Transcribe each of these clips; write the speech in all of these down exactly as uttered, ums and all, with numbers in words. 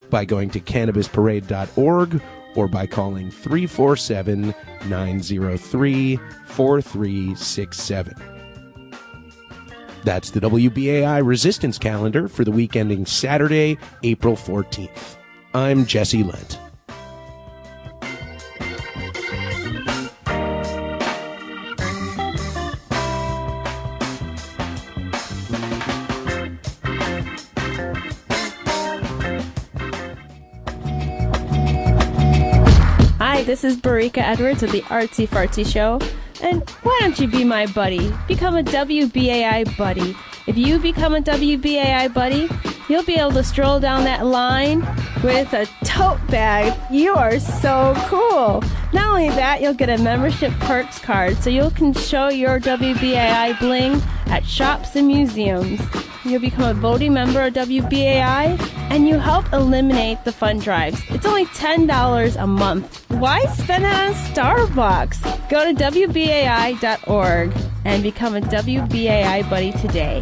by going to cannabis parade dot org or by calling three four seven, nine zero three, four three six seven. That's the W B A I Resistance Calendar for the week ending Saturday, April fourteenth. I'm Jesse Lent. Hi, this is Barika Edwards of the Artsy Fartsy Show. And why don't you be my buddy? Become a W B A I buddy. If you become a W B A I buddy, you'll be able to stroll down that line with a tote bag. You are so cool. Not only that, you'll get a membership perks card so you can show your W B A I bling at shops and museums. You'll become a voting member of W B A I, and you help eliminate the fund drives. It's only ten dollars a month. Why spend it on Starbucks? Go to W B A I dot org and become a W B A I buddy today.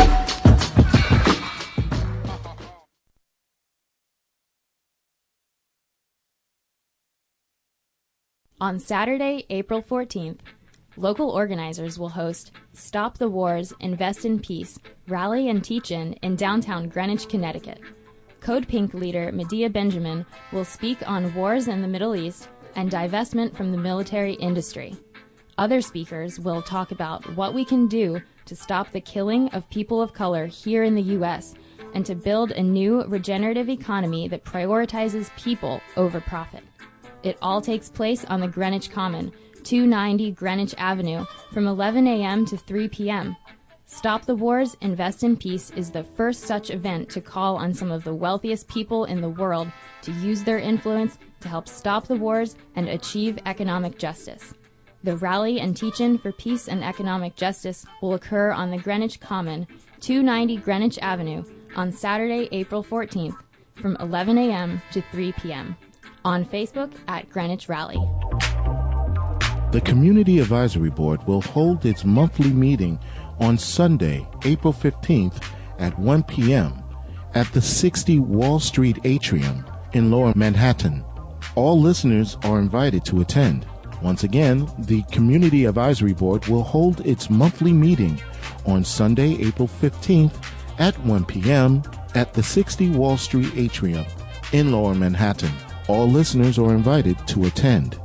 On Saturday, April fourteenth, local organizers will host Stop the Wars, Invest in Peace rally and teach-in in downtown Greenwich, Connecticut. Code Pink leader Medea Benjamin will speak on wars in the Middle East and divestment from the military industry. Other speakers will talk about what we can do to stop the killing of people of color here in the U S and to build a new regenerative economy that prioritizes people over profit. It all takes place on the Greenwich Common, two ninety Greenwich Avenue, from eleven a.m. to three p.m. Stop the Wars, Invest in Peace is the first such event to call on some of the wealthiest people in the world to use their influence to help stop the wars and achieve economic justice. The rally and teach-in for peace and economic justice will occur on the Greenwich Common, two ninety Greenwich Avenue, on Saturday, April fourteenth, from eleven a.m. to three p.m. On Facebook at Greenwich Rally. The Community Advisory Board will hold its monthly meeting on Sunday, April fifteenth at one p.m. at the sixty Wall Street Atrium in Lower Manhattan. All listeners are invited to attend. Once again, the Community Advisory Board will hold its monthly meeting on Sunday, April fifteenth at one p.m. at the sixty Wall Street Atrium in Lower Manhattan. All listeners are invited to attend.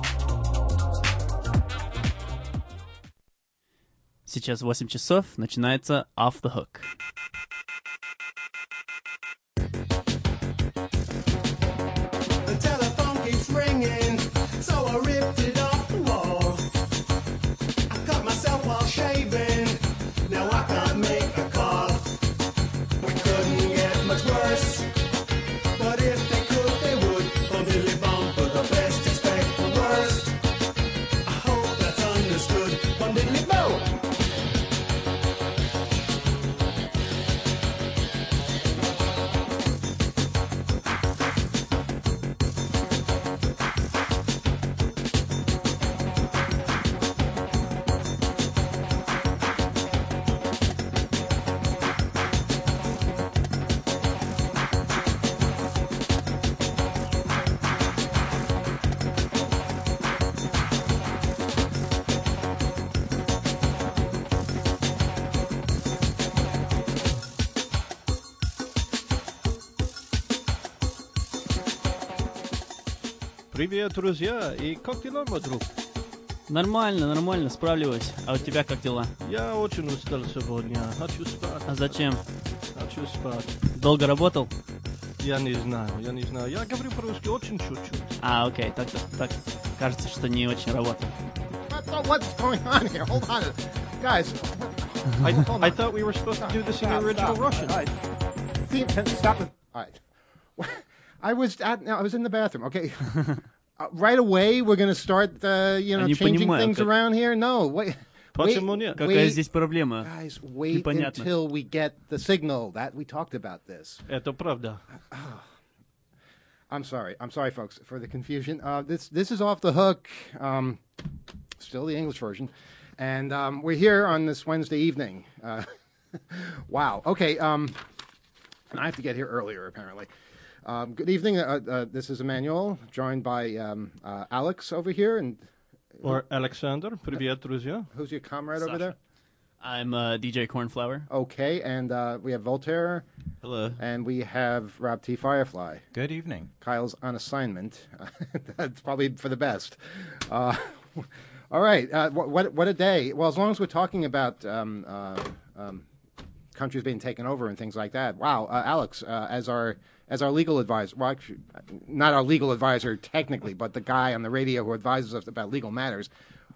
Сейчас восемь часов, начинается Off the Hook. The telephone keeps ringing, so I ripped it off the wall. I cut myself while shaving, now I can't make a call. We couldn't get much worse, but if they could, they would. From Billy Bond for the best, expect the worst. I hope that's understood. From Billy Bo. Привет, друзья, и как дела, мой друг? Нормально, нормально, справляюсь. А у тебя как дела? Я очень устал сегодня, хочу спать. А зачем? Хочу спать. Долго работал? Я не знаю, я не знаю. Я говорю по-русски очень чуть-чуть. А, окей, так, так кажется, что не очень работал. What's going on here? Hold on. Guys. I, I thought we were supposed to do this in Stop, original stop. Russian. All right. Steve, stop it. All right. I was at, I was in the bathroom. Okay. Uh, right away, we're going to start, uh, you know, Не changing понимаю, things как- around here. No, wait. Почему wait, нет? Какая wait. здесь проблема? Guys, wait Непонятно. until we get the signal. That we talked about this. Это правда. I'm sorry. I'm sorry, folks, for the confusion. Uh, this this is Off the Hook, um, still the English version, and um, we're here on this Wednesday evening. Uh, wow. Okay. Um, I have to get here earlier, apparently. Um, good evening. Uh, uh, this is Emmanuel, joined by um, uh, Alex over here. And Or Alexander, привет, друзья. who's your comrade over Sasha. there? I'm uh, D J Cornflower. Okay, and uh, we have Voltaire, Hello. and we have Rob T. Firefly. Good evening. Kyle's on assignment. That's probably for the best. Uh, all right. Uh, what, what what a day. Well, as long as we're talking about um, uh, um, countries being taken over and things like that. Wow, uh, Alex, uh, as our as our legal advisor, well, actually, not our legal advisor technically, but the guy on the radio who advises us about legal matters.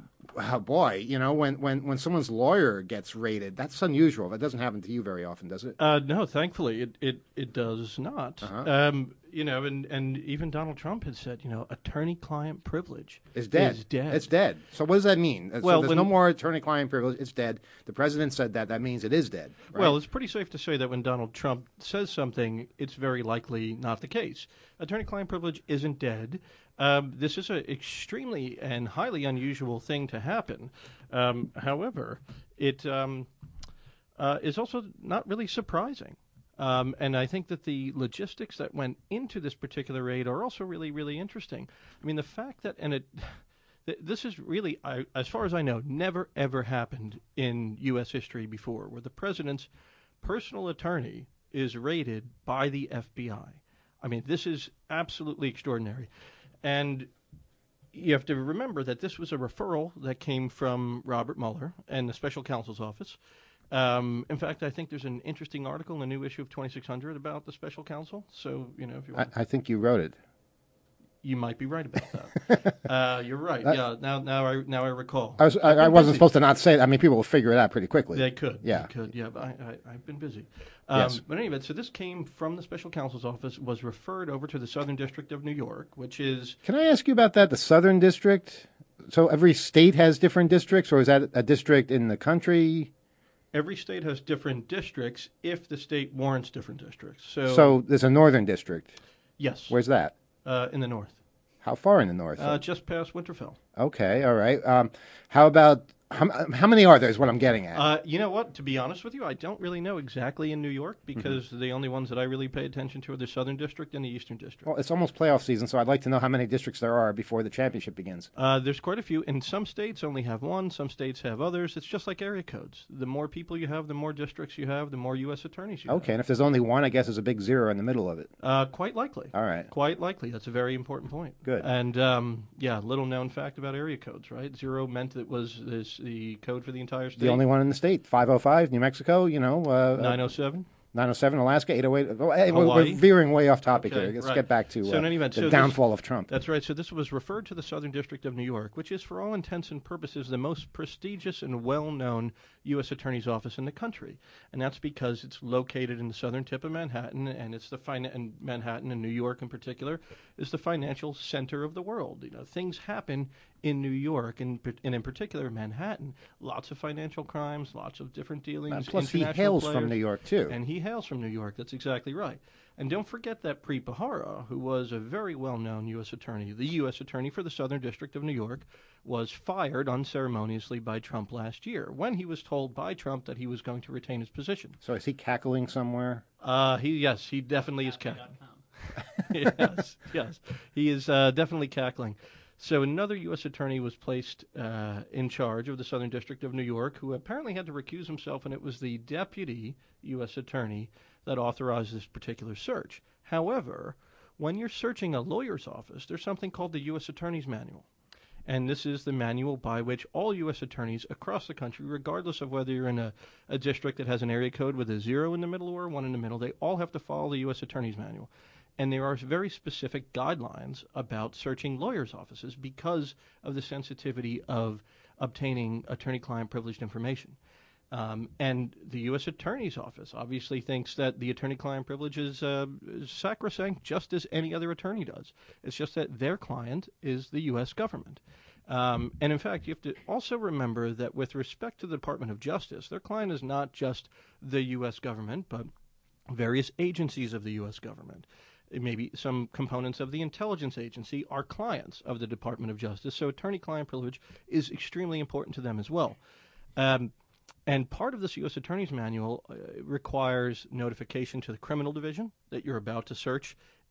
Oh, boy, you know, when, when, when someone's lawyer gets raided, that's unusual. That doesn't happen to you very often, does it? Uh, no, thankfully, it, it, it does not. Uh-huh. Um, you know, and, and even Donald Trump had said, you know, attorney-client privilege It's dead. is dead. It's dead. So what does that mean? So Well, there's when- no more attorney-client privilege. It's dead. The president said that. That means it is dead. Right? Well, it's pretty safe to say that when Donald Trump says something, it's very likely not the case. Attorney-client privilege isn't dead. Um, this is an extremely and highly unusual thing to happen. Um, however, it um, uh, is also not really surprising. Um, and I think that the logistics that went into this particular raid are also really, really interesting. I mean, the fact that, and it, th- this is really, I, as far as I know, never ever happened in U S history before, where the president's personal attorney is raided by the F B I. I mean, this is absolutely extraordinary. And you have to remember that this was a referral that came from Robert Mueller and the special counsel's office. Um, in fact, I think there's an interesting article in the new issue of twenty-six hundred about the special counsel. So, you know, if you I, want, I think you wrote it. you might be right about that. uh, you're right. That- yeah. Now, now I now I recall. I, was, I, I've I been wasn't busy. supposed to not say that. I mean, people will figure it out pretty quickly. They could. Yeah. They could. Yeah. But I, I, I've been busy. Um, Yes. But anyway, so this came from the special counsel's office, was referred over to the Southern District of New York, which is Can I ask you about that? The Southern District? So every state has different districts, or is that a district in the country? every state has different districts if the state warrants different districts. So, So there's a northern district. yes, Where's that? uh, in the north, How far in the north? uh, just past Winterfell. Okay, all right. Um, how about how, how many are there? Is what I'm getting at. Uh, you know what? To be honest with you, I don't really know exactly in New York because the only ones that I really pay attention to are the Southern District and the Eastern District. Well, it's almost playoff season, so I'd like to know how many districts there are before the championship begins. Uh, there's quite a few, and some states only have one, some states have others. It's just like area codes. The more people you have, the more districts you have, the more U S attorneys you Okay, and if there's only one, I guess there's a big zero in the middle of it. have. Uh, quite likely. All right. Quite likely. That's a very important point. Good. And, um, yeah, little known fact about area codes, right? Zero meant it was this, the code for the entire state. The only one in the state, five oh five, New Mexico, you know. Uh, nine oh seven. nine oh seven, Alaska, eight oh eight. Oh, hey, we're, Hawaii. we're veering way off topic Okay, here. Let's right. get back to So uh, in any event, the so this- downfall of Trump. That's right. So this was referred to the Southern District of New York, which is, for all intents and purposes, the most prestigious and well-known U S attorney's office in the country, and that's because it's located in the southern tip of Manhattan, and it's the fin- and Manhattan and New York in particular is the financial center of the world. You know, things happen in New York, and, and in particular Manhattan. Lots of financial crimes, lots of different dealings. And plus, he international hails from players. New York, too. And he hails from New York. That's exactly right. And don't forget that Preet Bharara, who was a very well-known U S attorney, the U S attorney for the Southern District of New York, was fired unceremoniously by Trump last year when he was told by Trump that he was going to retain his position. So is he cackling somewhere? Uh, he yes, he definitely is cackling. yes, yes, he is uh, definitely cackling. So another U S attorney was placed uh, in charge of the Southern District of New York, who apparently had to recuse himself, and it was the deputy U S attorney that authorized this particular search. However, when you're searching a lawyer's office, there's something called the U S Attorney's Manual. And this is the manual by which all U S attorneys across the country, regardless of whether you're in a, a district that has an area code with a zero in the middle or a one in the middle, they all have to follow the U S Attorney's Manual. And there are very specific guidelines about searching lawyers' offices because of the sensitivity of obtaining attorney-client privileged information. Um, and the U S Attorney's Office obviously thinks that the attorney-client privilege is, uh, is sacrosanct just as any other attorney does. It's just that their client is the U S government. Um, and in fact, you have to also remember that with respect to the Department of Justice, their client is not just the U S government, but various agencies of the U S government. Maybe some components of the intelligence agency are clients of the Department of Justice, so attorney-client privilege is extremely important to them as well. Um, and part of this U S Attorney's Manual uh, requires notification to the criminal division that you're about to search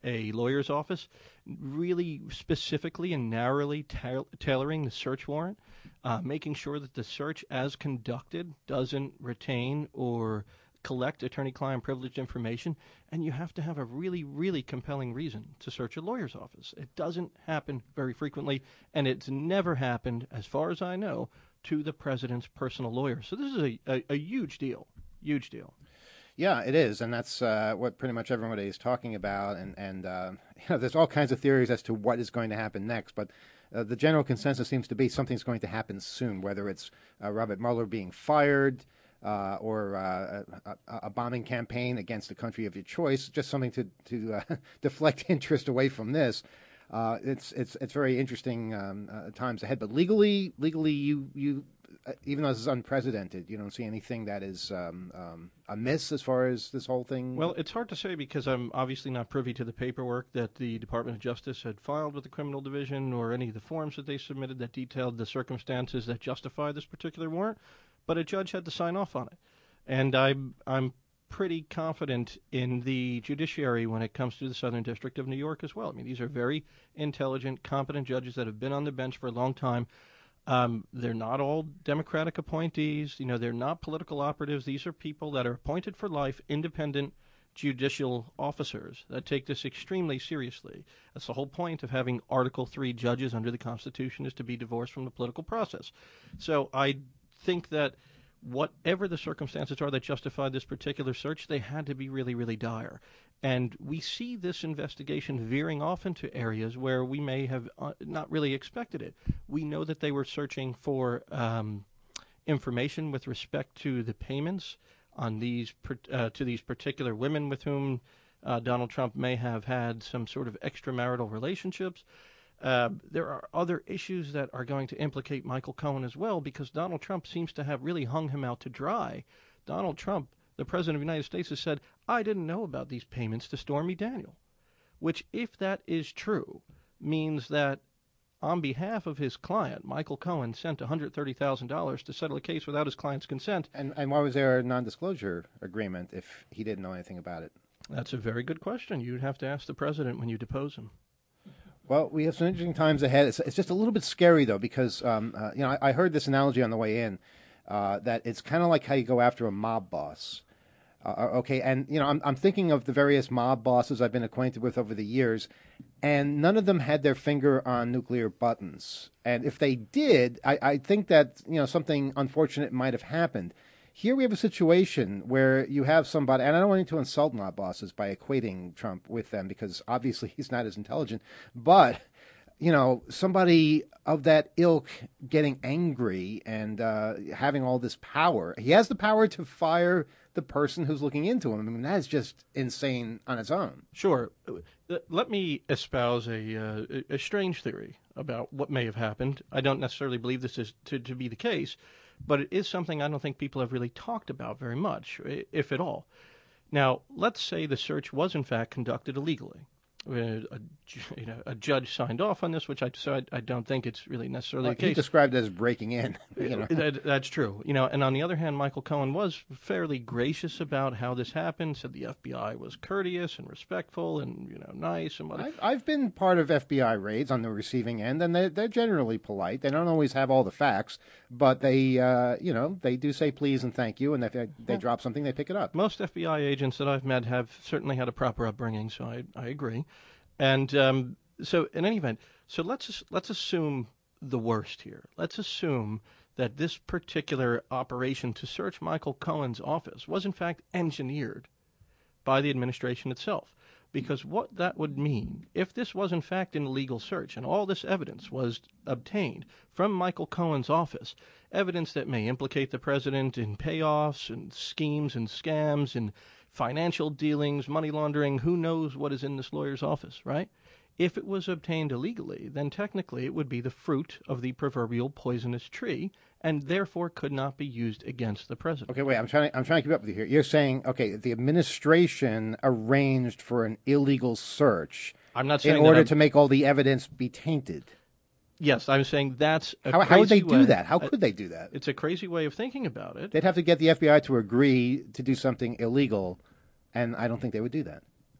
a lawyer's office, really specifically and narrowly ta- tailoring the search warrant, uh, making sure that the search as conducted doesn't retain or collect attorney-client privileged information, and you have to have a really, really compelling reason to search a lawyer's office. It doesn't happen very frequently, and it's never happened, as far as I know, to the president's personal lawyer. So this is a, a, a huge deal, huge deal. Yeah, it is, and that's uh, what pretty much everybody is talking about. And and uh, you know, there's all kinds of theories as to what is going to happen next, but uh, the general consensus seems to be something's going to happen soon. Whether it's uh, Robert Mueller being fired, uh, or uh, a, a bombing campaign against the country of your choice, just something to to uh, deflect interest away from this. Uh, it's it's it's very interesting um, uh, times ahead. But legally, legally, you you. Uh, even though this is unprecedented, you don't see anything that is um, um, amiss as far as this whole thing? Well, it's hard to say because I'm obviously not privy to the paperwork that the Department of Justice had filed with the Criminal Division or any of the forms that they submitted that detailed the circumstances that justify this particular warrant, but a judge had to sign off on it. And I'm, I'm pretty confident in the judiciary when it comes to the Southern District of New York as well. I mean, these are very intelligent, competent judges that have been on the bench for a long time. Um, they're not all Democratic appointees. You know, they're not political operatives. These are people that are appointed for life, independent judicial officers that take this extremely seriously. That's the whole point of having Article three judges under the Constitution, is to be divorced from the political process. So I think that whatever the circumstances are that justified this particular search, they had to be really, really dire. And we see this investigation veering off into areas where we may have uh, not really expected it. We know that they were searching for um, information with respect to the payments on these uh, to these particular women with whom uh, Donald Trump may have had some sort of extramarital relationships. Uh, there are other issues that are going to implicate Michael Cohen as well, because Donald Trump seems to have really hung him out to dry. Donald Trump, the President of the United States, has said, I didn't know about these payments to Stormy Daniel, which, if that is true, means that on behalf of his client, Michael Cohen sent one hundred thirty thousand dollars to settle a case without his client's consent. And, and why was there a non-disclosure agreement if he didn't know anything about it? That's a very good question. You'd have to ask the president when you depose him. Well, we have some interesting times ahead. It's, it's just a little bit scary, though, because um, uh, you know I, I heard this analogy on the way in, uh, that it's kind of like how you go after a mob boss. Uh, okay, and you know I'm, I'm thinking of the various mob bosses I've been acquainted with over the years, and none of them had their finger on nuclear buttons. And if they did, I, I think that you know something unfortunate might have happened. Here we have a situation where you have somebody, and I don't want to insult mob bosses by equating Trump with them, because obviously he's not as intelligent, but, you know, somebody of that ilk getting angry and uh, having all this power. He has the power to fire the person who's looking into him. I mean, that's just insane on its own. Sure. Let me espouse a, uh, a strange theory about what may have happened. I don't necessarily believe this is to, to be the case, but it is something I don't think people have really talked about very much, if at all. Now, let's say the search was, in fact, conducted illegally. A, a, you know, a judge signed off on this, which I, so I, I don't think it's really necessarily well, the case. He described it as breaking in. You know. that, that's true. You know, and on the other hand, Michael Cohen was fairly gracious about how this happened. Said the F B I was courteous and respectful and you know nice and whatever. I've, I've been part of F B I raids on the receiving end, and they're, they're generally polite. They don't always have all the facts, but they uh, you know they do say please and thank you, and if they, they drop something, they pick it up. Most F B I agents that I've met have certainly had a proper upbringing, so I I agree. And um, so, in any event, so let's let's assume the worst here. Let's assume that this particular operation to search Michael Cohen's office was, in fact, engineered by the administration itself. Because what that would mean, if this was, in fact, an illegal search and all this evidence was obtained from Michael Cohen's office, evidence that may implicate the president in payoffs and schemes and scams and financial dealings, money laundering, who knows what is in this lawyer's office, right? If it was obtained illegally, then technically it would be the fruit of the proverbial poisonous tree and therefore could not be used against the president. Okay, wait, I'm trying to, I'm trying to keep up with you here. You're saying, okay, the administration arranged for an illegal search I'm not saying in order that to make all the evidence be tainted. Yes, I'm saying that's a how, crazy how would they do way. that? How could they do that? It's a crazy way of thinking about it. They'd have to get the F B I to agree to do something illegal, and I don't think they would do that.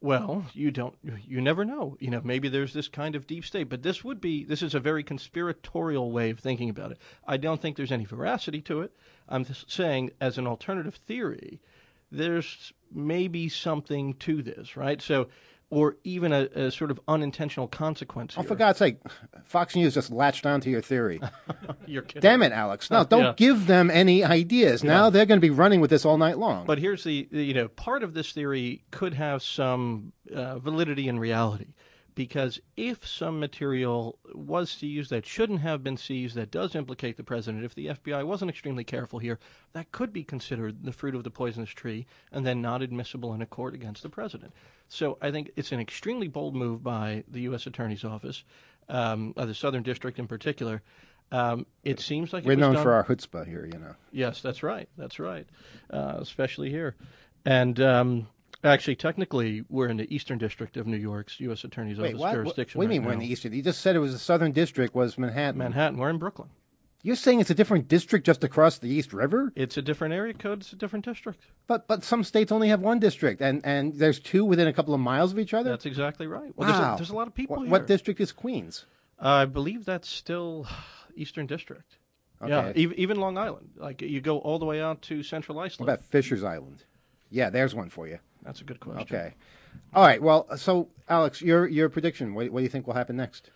Well, you don't. You never know. You know, maybe there's this kind of deep state, but this would be. This is a very conspiratorial way of thinking about it. I don't think there's any veracity to it. I'm just saying, as an alternative theory, there's maybe something to this, right? So, or even a, a sort of unintentional consequence. Oh, here. for God's sake, Fox News just latched onto your theory. You're kidding. Damn it, Alex. No, don't Yeah. give them any ideas. Now Yeah. they're going to be running with this all night long. But here's the, the- you know, part of this theory could have some uh, validity in reality, because if some material was seized that shouldn't have been seized, that does implicate the president, if the F B I wasn't extremely careful here, that could be considered the fruit of the poisonous tree and then not admissible in a court against the president. So I think it's an extremely bold move by the U S Attorney's Office, um, uh, the Southern District in particular. Um, it seems like it We're was known done- for our chutzpah here, you know. Yes, that's right. That's right. Uh, especially here. And um, actually, technically, we're in the Eastern District of New York's U S Attorney's Wait, Office what? What, jurisdiction. what do you right mean we're in now. the Eastern? You just said it was the Southern District was Manhattan. Manhattan. We're in Brooklyn. You're saying it's a different district just across the East River? It's a different area code. It's a different district. But but some states only have one district, and, and there's two within a couple of miles of each other? That's exactly right. Well, there's, Wow. a, there's a lot of people What, here. what district is Queens? Uh, I believe that's still Eastern District. Yeah, Okay. even, even Long Island. Like, you go all the way out to Central What Iceland. about Fisher's Island? Yeah, there's one for you. That's a good question. Okay. All right. Well, so, Alex, your your prediction, what, what do you think will happen next?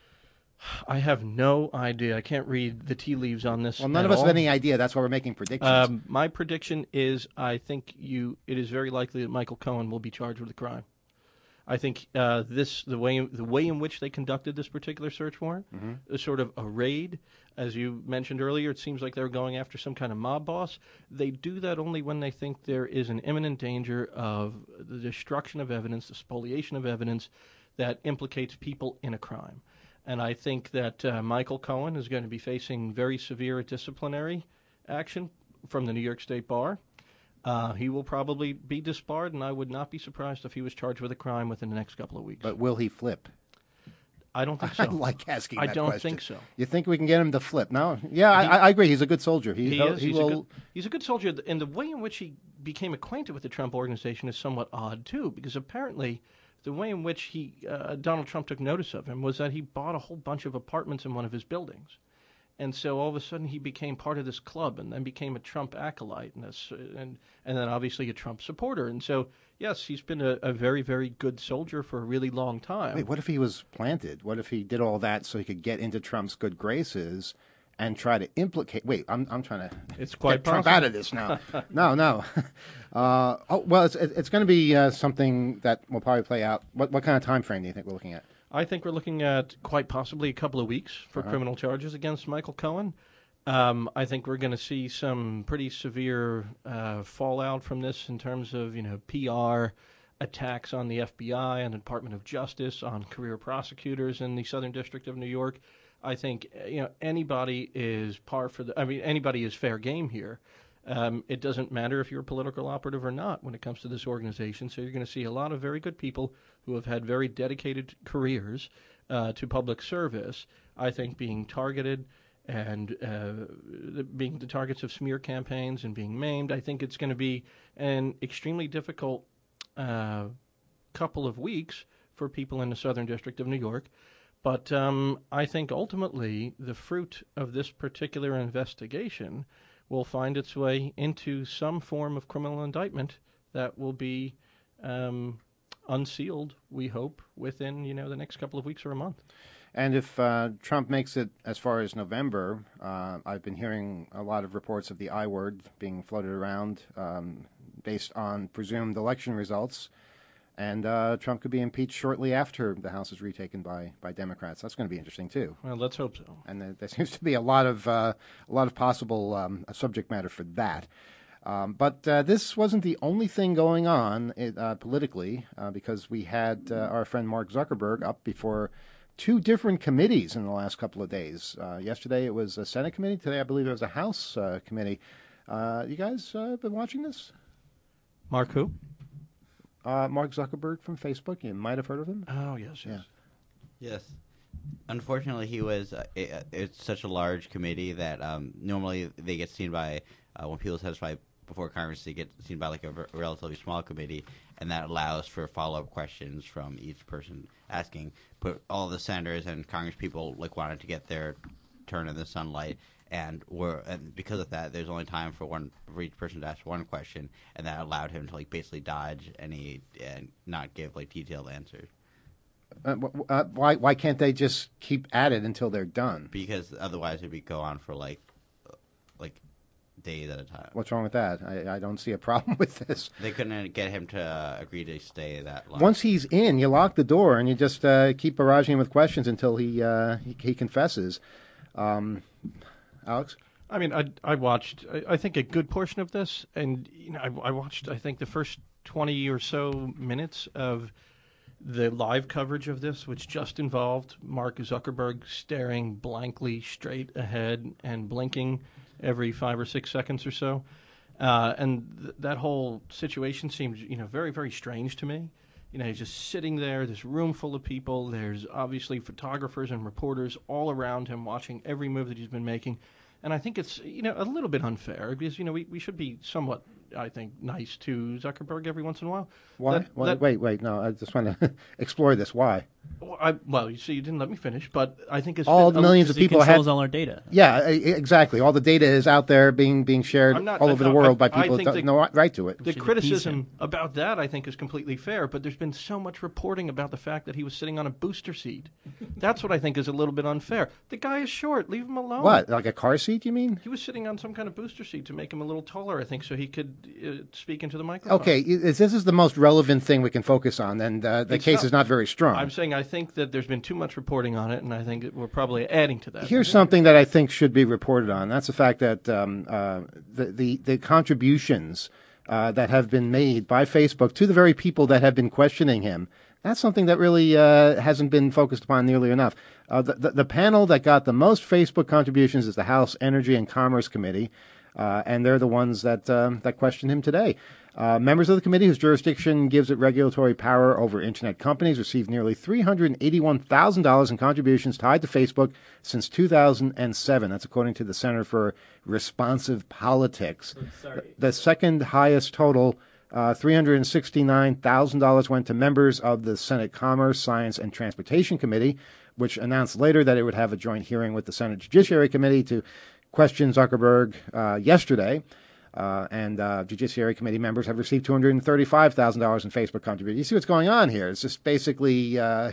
I have no idea. I can't read the tea leaves on this. Well, none at of us all. have any idea. That's why we're making predictions. Um, my prediction is I think you. It is very likely that Michael Cohen will be charged with a crime. I think uh, this the way the way in which they conducted this particular search warrant is sort of a raid, as you mentioned earlier. It seems like they're going after some kind of mob boss. They do that only when they think there is an imminent danger of the destruction of evidence, the spoliation of evidence that implicates people in a crime. And I think that uh, Michael Cohen is going to be facing very severe disciplinary action from the New York State Bar. Uh, he will probably be disbarred, and I would not be surprised if he was charged with a crime within the next couple of weeks. But will he flip? I don't think so. I like asking I that don't question. think so. You think we can get him to flip? No? Yeah, I, I agree. He's a good soldier. He, He he'll- is. he He's, will. a good, he's a good soldier, and the way in which he became acquainted with the Trump organization is somewhat odd, too, because apparently the way in which he uh, Donald Trump took notice of him was that he bought a whole bunch of apartments in one of his buildings. And so all of a sudden he became part of this club and then became a Trump acolyte and, this, and, and then obviously a Trump supporter. And so, yes, he's been a, a very, very good soldier for a really long time. Wait, what if he was planted? What if he did all that so he could get into Trump's good graces and try to implicate? Wait, I'm I'm trying to It's quite get Trump possible. out of this now. no, no. Uh, oh, well, it's it's going to be uh, something that will probably play out. What what kind of time frame do you think we're looking at? I think we're looking at quite possibly a couple of weeks for Uh-huh. criminal charges against Michael Cohen. Um, I think we're going to see some pretty severe uh, fallout from this in terms of, you know, P R attacks on the F B I and the Department of Justice, on career prosecutors in the Southern District of New York. I think, uh, you know, anybody is par for the. I mean, anybody is fair game here. Um, it doesn't matter if you're a political operative or not when it comes to this organization. So you're going to see a lot of very good people who have had very dedicated careers uh, to public service, I think, being targeted and uh, being the targets of smear campaigns and being maimed. I think it's going to be an extremely difficult uh, couple of weeks for people in the Southern District of New York. But um, I think ultimately the fruit of this particular investigation will find its way into some form of criminal indictment that will be um, unsealed, we hope, within, you know, the next couple of weeks or a month. And if uh, Trump makes it as far as November, uh, I've been hearing a lot of reports of the I word being floated around um, based on presumed election results. And uh, Trump could be impeached shortly after the House is retaken by, by Democrats. That's going to be interesting too. Well, let's hope so. And there, there seems to be a lot of uh, a lot of possible um, subject matter for that. Um, but uh, this wasn't the only thing going on uh, politically, uh, because we had uh, our friend Mark Zuckerberg up before two different committees in the last couple of days. Uh, yesterday it was a Senate committee. Today I believe it was a House uh, committee. Uh, you guys uh, been watching this? Mark who? Uh, Mark Zuckerberg from Facebook. You might have heard of him. Oh, yes, yes. Yes. Unfortunately, he was. Uh, it, it's such a large committee that um, normally they get seen by uh, when people testify before Congress to get seen by like a, a relatively small committee, and that allows for follow-up questions from each person asking. But all the senators and Congress people like wanted to get their turn in the sunlight, and were and because of that, there's only time for one for each person to ask one question, and that allowed him to like basically dodge any and not give like detailed answers. Uh, wh- uh, why why can't they just keep at it until they're done? Because otherwise, it would go on for like like days at a time. What's wrong with that? I, I don't see a problem with this. They couldn't get him to uh, agree to stay that long. Once he's in, you lock the door and you just uh, keep barraging him with questions until he uh, he, he confesses. Um, Alex? I mean, I, I watched, I, I think, a good portion of this, and you know, I, I watched, I think, the first twenty or so minutes of the live coverage of this, which just involved Mark Zuckerberg staring blankly straight ahead and blinking every five or six seconds or so. Uh, and th- that whole situation seemed, you know, very, very strange to me. You know, he's just sitting there, this room full of people. There's obviously photographers and reporters all around him watching every move that he's been making. And I think it's, you know, a little bit unfair because, you know, we, we should be somewhat, I think, nice to Zuckerberg every once in a while. Why? That- Why- that- wait, wait, no, I just want to explore this. Why? Well, I, well, you see, you didn't let me finish, but I think it's All been the a- millions of He people controls have. all our data. Yeah, e- exactly. All the data is out there being being shared I'm not- all I- over the I- world by I people think that the- don't know right to it. The should appease criticism him. about that, I think, is completely fair, but there's been so much reporting about the fact that he was sitting on a booster seat. That's what I think is a little bit unfair. The guy is short. Leave him alone. What, like a car seat, you mean? He was sitting on some kind of booster seat to make him a little taller, I think, so he could uh, speak into the microphone. Okay, i- this is the most relevant thing we can focus on, and uh, the It's case not- is not very strong. I'm saying I think that there's been too much reporting on it, and I think that we're probably adding to that. Here's something that I think should be reported on. That's the fact that um, uh, the, the the contributions uh, that have been made by Facebook to the very people that have been questioning him. That's something that really uh, hasn't been focused upon nearly enough. Uh, the, the, the panel that got the most Facebook contributions is the House Energy and Commerce Committee, uh, and they're the ones that um, that questioned him today. Uh, members of the committee, whose jurisdiction gives it regulatory power over Internet companies, received nearly three hundred eighty-one thousand dollars in contributions tied to Facebook since two thousand seven. That's according to the Center for Responsive Politics. Sorry. The second highest total, uh, three hundred sixty-nine thousand dollars, went to members of the Senate Commerce, Science, and Transportation Committee, which announced later that it would have a joint hearing with the Senate Judiciary Committee to question Zuckerberg uh, yesterday. Uh, and uh, Judiciary Committee members have received two hundred thirty-five thousand dollars in Facebook contributions. You see what's going on here? It's just basically uh,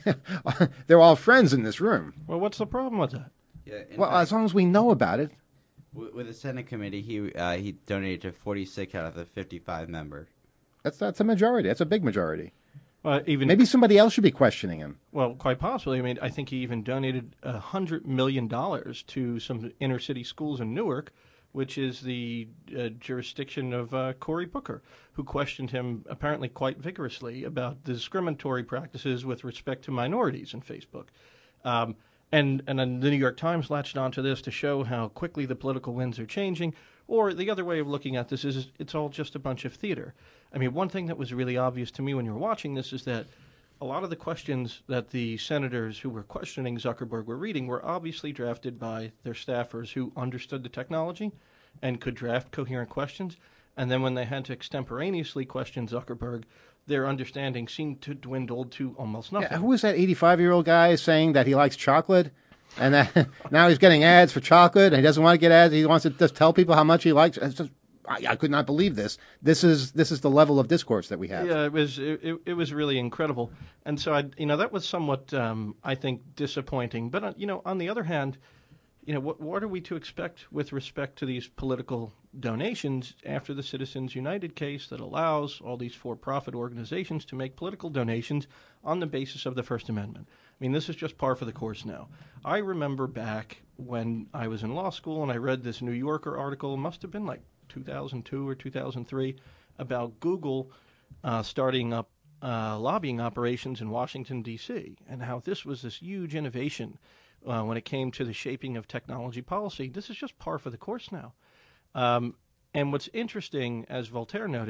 they're all friends in this room. Well, what's the problem with that? Yeah, in Well, fact, as long as we know about it. w- with the Senate committee, he uh, he donated to forty-six out of the fifty-five members. That's that's a majority. That's a big majority. Uh, even Maybe somebody else should be questioning him. Well, quite possibly. I mean, I think he even donated a hundred million dollars to some inner city schools in Newark, which is the uh, jurisdiction of uh, Cory Booker, who questioned him apparently quite vigorously about the discriminatory practices with respect to minorities in Facebook. Um, and and then the New York Times latched onto this to show how quickly the political winds are changing. Or the other way of looking at this is it's all just a bunch of theater. I mean, one thing that was really obvious to me when you were watching this is that a lot of the questions that the senators who were questioning Zuckerberg were reading were obviously drafted by their staffers who understood the technology and could draft coherent questions. And then when they had to extemporaneously question Zuckerberg, their understanding seemed to dwindle to almost nothing. Yeah, who was that eighty-five-year-old guy saying that he likes chocolate? And that now he's getting ads for chocolate, and he doesn't want to get ads. He wants to just tell people how much he likes. It's just, I, I could not believe this. This is this is the level of discourse that we have. Yeah, it was it, it, it was really incredible, and so I you know that was somewhat um, I think disappointing. But uh, you know on the other hand, you know what what are we to expect with respect to these political donations after the Citizens United case that allows all these for-profit organizations to make political donations on the basis of the First Amendment? I mean, this is just par for the course now. I remember back when I was in law school and I read this New Yorker article, it must have been like two thousand two or two thousand three, about Google uh, starting up uh, lobbying operations in Washington, D C, and how this was this huge innovation uh, when it came to the shaping of technology policy. This is just par for the course now. Um, and what's interesting, as Voltaire noted,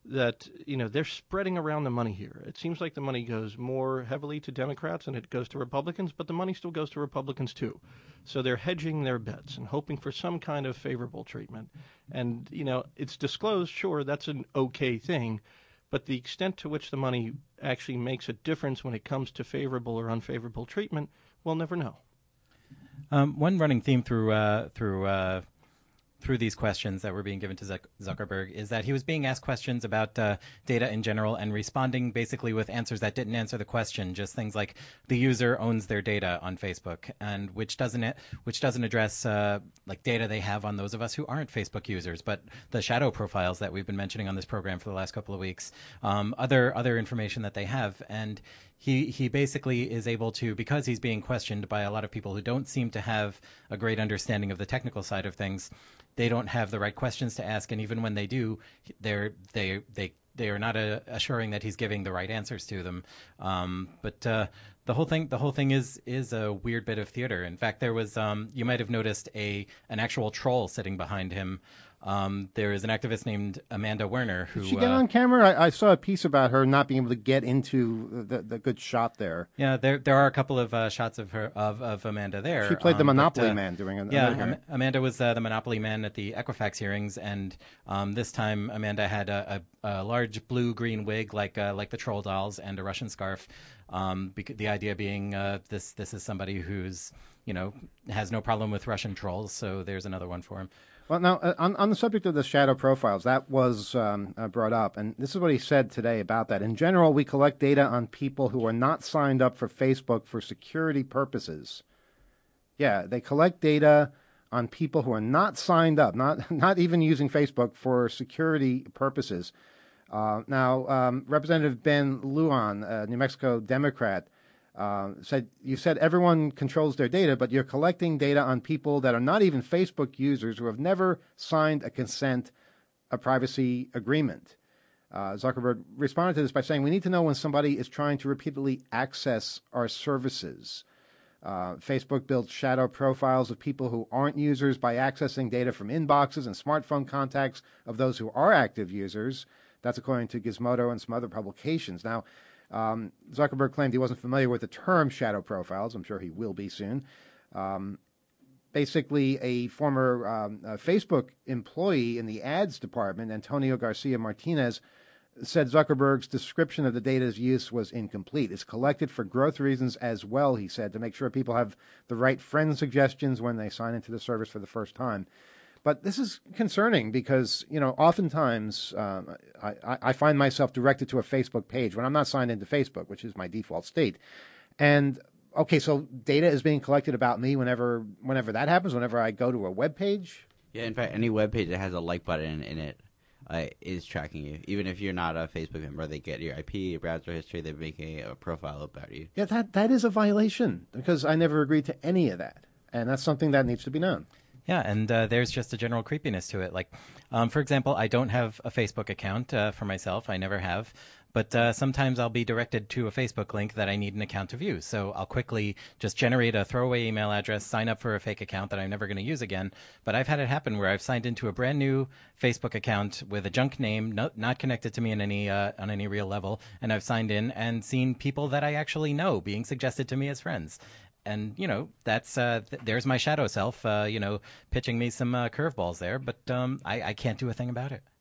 that, you know, they're spreading around the money here. It seems like the money goes more heavily to Democrats than it goes to Republicans, but the money still goes to Republicans too. So they're hedging their bets and hoping for some kind of favorable treatment. And, you know, it's disclosed, sure, that's an okay thing, but the extent to which the money actually makes a difference when it comes to favorable or unfavorable treatment, we'll never know. Um, one running theme through uh, through uh, through these questions that were being given to Zuck- Zuckerberg is that he was being asked questions about uh, data in general and responding basically with answers that didn't answer the question. Just things like the user owns their data on Facebook, and which doesn't which doesn't address uh, like data they have on those of us who aren't Facebook users, but the shadow profiles that we've been mentioning on this program for the last couple of weeks, um, other other information that they have. And He he basically is able to, because he's being questioned by a lot of people who don't seem to have a great understanding of the technical side of things. They don't have the right questions to ask, and even when they do, they're they they they are not uh, assuring that he's giving the right answers to them. Um, but uh, the whole thing the whole thing is is a weird bit of theater. In fact, there was um, you might have noticed a an actual troll sitting behind him. Um, there is an activist named Amanda Werner who. Did she get uh, on camera? I, I saw a piece about her not being able to get into the, the good shot there. Yeah, there there are a couple of uh, shots of her of, of Amanda there. She played the um, Monopoly but, uh, Man during another yeah. hearing. Am- Amanda was uh, the Monopoly Man at the Equifax hearings, and um, this time Amanda had a, a, a large blue green wig like uh, like the troll dolls and a Russian scarf. Um, bec- the idea being uh, this this is somebody who's you know has no problem with Russian trolls, so there's another one for him. Well, now, uh, on, on the subject of the shadow profiles, that was um, uh, brought up, and this is what he said today about that. In general, we collect data on people who are not signed up for Facebook for security purposes. Yeah, they collect data on people who are not signed up, not not even using Facebook for security purposes. Uh, now, um, Representative Ben Lujan, a New Mexico Democrat, Uh, said you said everyone controls their data, but you're collecting data on people that are not even Facebook users who have never signed a consent, a privacy agreement. Uh, Zuckerberg responded to this by saying, we need to know when somebody is trying to repeatedly access our services. Uh, Facebook builds shadow profiles of people who aren't users by accessing data from inboxes and smartphone contacts of those who are active users. That's according to Gizmodo and some other publications. Now, Um, Zuckerberg claimed he wasn't familiar with the term shadow profiles. I'm sure he will be soon. Um, basically, a former um, a Facebook employee in the ads department, Antonio Garcia Martinez, said Zuckerberg's description of the data's use was incomplete. It's collected for growth reasons as well, he said, to make sure people have the right friend suggestions when they sign into the service for the first time. But this is concerning because, you know, oftentimes um, I, I find myself directed to a Facebook page when I'm not signed into Facebook, which is my default state. And, okay, so data is being collected about me whenever whenever that happens, whenever I go to a web page? Yeah, in fact, any web page that has a like button in it uh, is tracking you. Even if you're not a Facebook member, they get your I P, your browser history, they're making a profile about you. Yeah, that that is a violation because I never agreed to any of that. And that's something that needs to be known. Yeah, and uh, there's just a general creepiness to it. Like, um, for example, I don't have a Facebook account uh, for myself. I never have. But uh, sometimes I'll be directed to a Facebook link that I need an account to view. So I'll quickly just generate a throwaway email address, sign up for a fake account that I'm never going to use again. But I've had it happen where I've signed into a brand new Facebook account with a junk name, no, not connected to me in any uh, on any real level. And I've signed in and seen people that I actually know being suggested to me as friends. And, you know, that's uh, th- there's my shadow self, uh, you know, pitching me some uh, curveballs there. But um, I, I can't do a thing about it.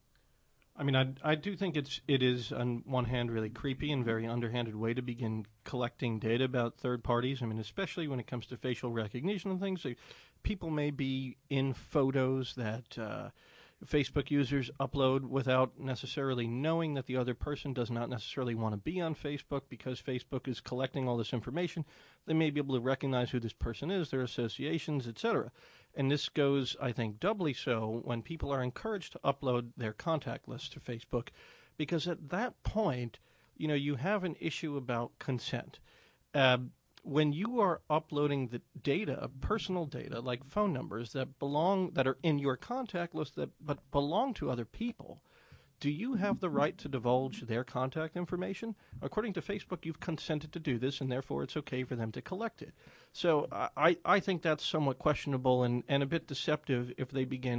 I mean, I, I do think it's it is, on one hand, really creepy and very underhanded way to begin collecting data about third parties. I mean, especially when it comes to facial recognition and things. Like, people may be in photos that uh, Facebook users upload without necessarily knowing that the other person does not necessarily want to be on Facebook because Facebook is collecting all this information. They may be able to recognize who this person is, their associations, et cetera. And this goes, I think, doubly so when people are encouraged to upload their contact list to Facebook, because at that point, you know, you have an issue about consent. Uh, when you are uploading the data, personal data, like phone numbers that belong, that are in your contact list, that but belong to other people, do you have the right to divulge their contact information? According to Facebook, you've consented to do this, and therefore it's okay for them to collect it. So I, I think that's somewhat questionable and, and a bit deceptive if they begin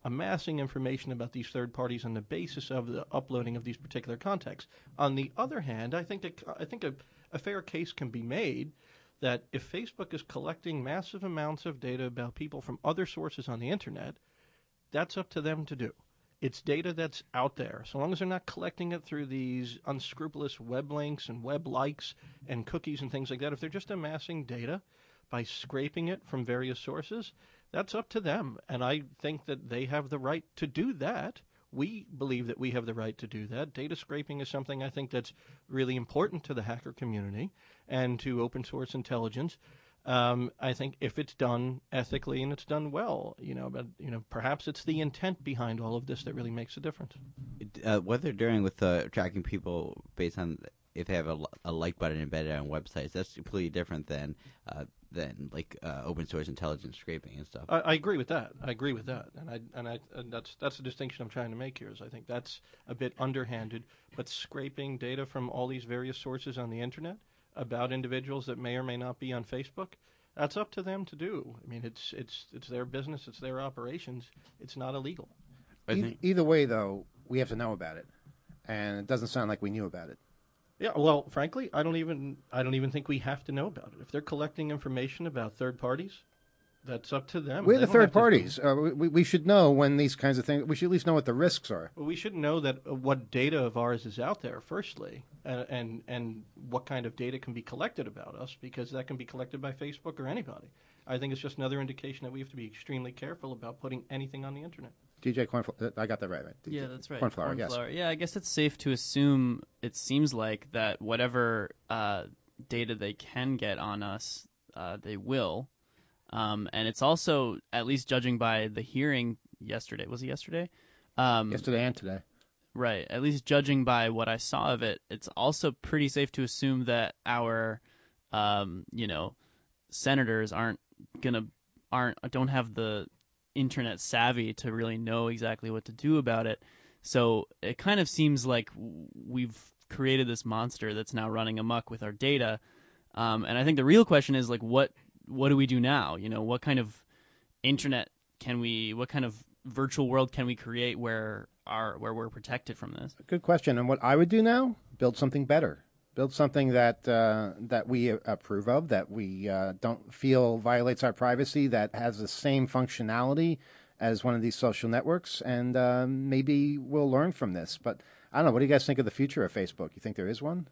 amassing information about these third parties on the basis of the uploading of these particular contexts. On the other hand, I think a, I think a, a fair case can be made that if Facebook is collecting massive amounts of data about people from other sources on the internet, that's up to them to do. It's data that's out there. So long as they're not collecting it through these unscrupulous web links and web likes and cookies and things like that, if they're just amassing data by scraping it from various sources, that's up to them. And I think that they have the right to do that. We believe that we have the right to do that. Data scraping is something I think that's really important to the hacker community and to open source intelligence. Um, I think if it's done ethically and it's done well, you know, but you know, perhaps it's the intent behind all of this that really makes a difference. Uh, what they're doing with uh, tracking people based on if they have a, a like button embedded on websites, that's completely different than uh, than like uh, open source intelligence scraping and stuff. I, I agree with that. I agree with that, and I and I and that's that's the distinction I'm trying to make here. Is I think that's a bit underhanded, but scraping data from all these various sources on the internet about individuals that may or may not be on Facebook, that's up to them to do. I mean, it's it's it's their business, it's their operations. It's not illegal. E- either way, though, we have to know about it, and it doesn't sound like we knew about it. Yeah, well, frankly, I don't even I don't even think we have to know about it. If they're collecting information about third parties, that's up to them. We're They the don't third have to- parties. Uh, we, we should know when these kinds of things. We should at least know what the risks are. Well, we should know that uh, what data of ours is out there, firstly, uh, and and what kind of data can be collected about us, because that can be collected by Facebook or anybody. I think it's just another indication that we have to be extremely careful about putting anything on the internet. D J Cornflower, I got that right, right? D J Yeah, that's right. Cornflower, yes. Cornflower. Yeah, I guess it's safe to assume, it seems like, that whatever uh, data they can get on us, uh, they will. Um, and it's also, at least judging by the hearing yesterday, was it yesterday? Um, Yesterday and today. Right. At least judging by what I saw of it, it's also pretty safe to assume that our, um, you know, senators aren't gonna aren't don't have the internet savvy to really know exactly what to do about it. So it kind of seems like we've created this monster that's now running amok with our data. Um, and I think the real question is, like, what what do we do now? You know, what kind of internet can we, what kind of virtual world can we create where our where we're protected from this? Good question. And what I would do now, build something better. Build something that uh, that we approve of, that we uh, don't feel violates our privacy, that has the same functionality as one of these social networks, and uh, maybe we'll learn from this. But I don't know. What do you guys think of the future of Facebook? You think there is one?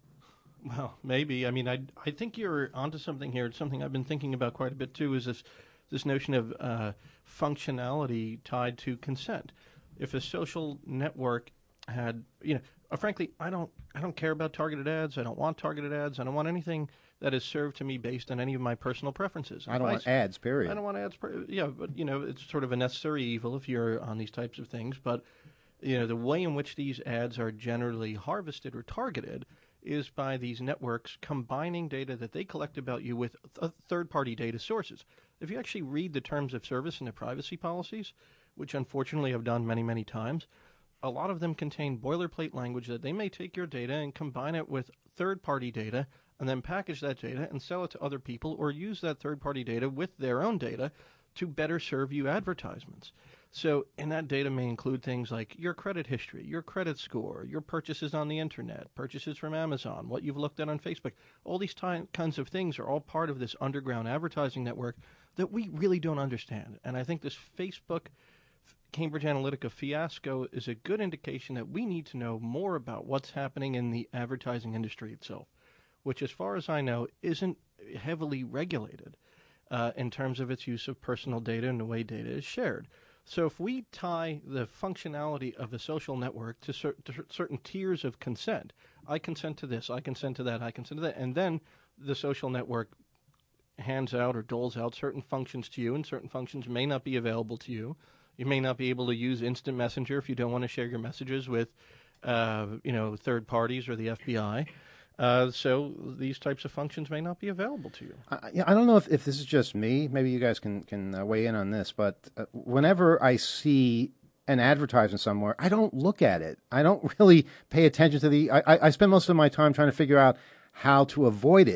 Well, maybe. I mean, I I think you're onto something here. It's something I've been thinking about quite a bit too. Is this this notion of uh, functionality tied to consent? If a social network had, you know, uh, frankly, I don't I don't care about targeted ads. I don't want targeted ads. I don't want anything that is served to me based on any of my personal preferences. I don't want ads, period. I don't want ads. Per- yeah, but you know, it's sort of a necessary evil if you're on these types of things. But you know, the way in which these ads are generally harvested or targeted is by these networks combining data that they collect about you with th- third-party data sources. If you actually read the terms of service and the privacy policies, which unfortunately I've done many, many times, a lot of them contain boilerplate language that they may take your data and combine it with third-party data and then package that data and sell it to other people, or use that third-party data with their own data to better serve you advertisements. So, and that data may include things like your credit history, your credit score, your purchases on the internet, purchases from Amazon, what you've looked at on Facebook. All these ty- kinds of things are all part of this underground advertising network that we really don't understand. And I think this Facebook Cambridge Analytica fiasco is a good indication that we need to know more about what's happening in the advertising industry itself, which, as far as I know, isn't heavily regulated uh, in terms of its use of personal data and the way data is shared. So if we tie the functionality of a social network to, cer- to certain tiers of consent, I consent to this, I consent to that, I consent to that, and then the social network hands out or doles out certain functions to you, and certain functions may not be available to you. You may not be able to use Instant Messenger if you don't want to share your messages with, uh, you know, third parties or the F B I. Uh, so these types of functions may not be available to you. I, yeah, I don't know if, if this is just me. Maybe you guys can, can uh, weigh in on this. But uh, whenever I see an advertisement somewhere, I don't look at it. I don't really pay attention to the... I, I, I spend most of my time trying to figure out how to avoid it.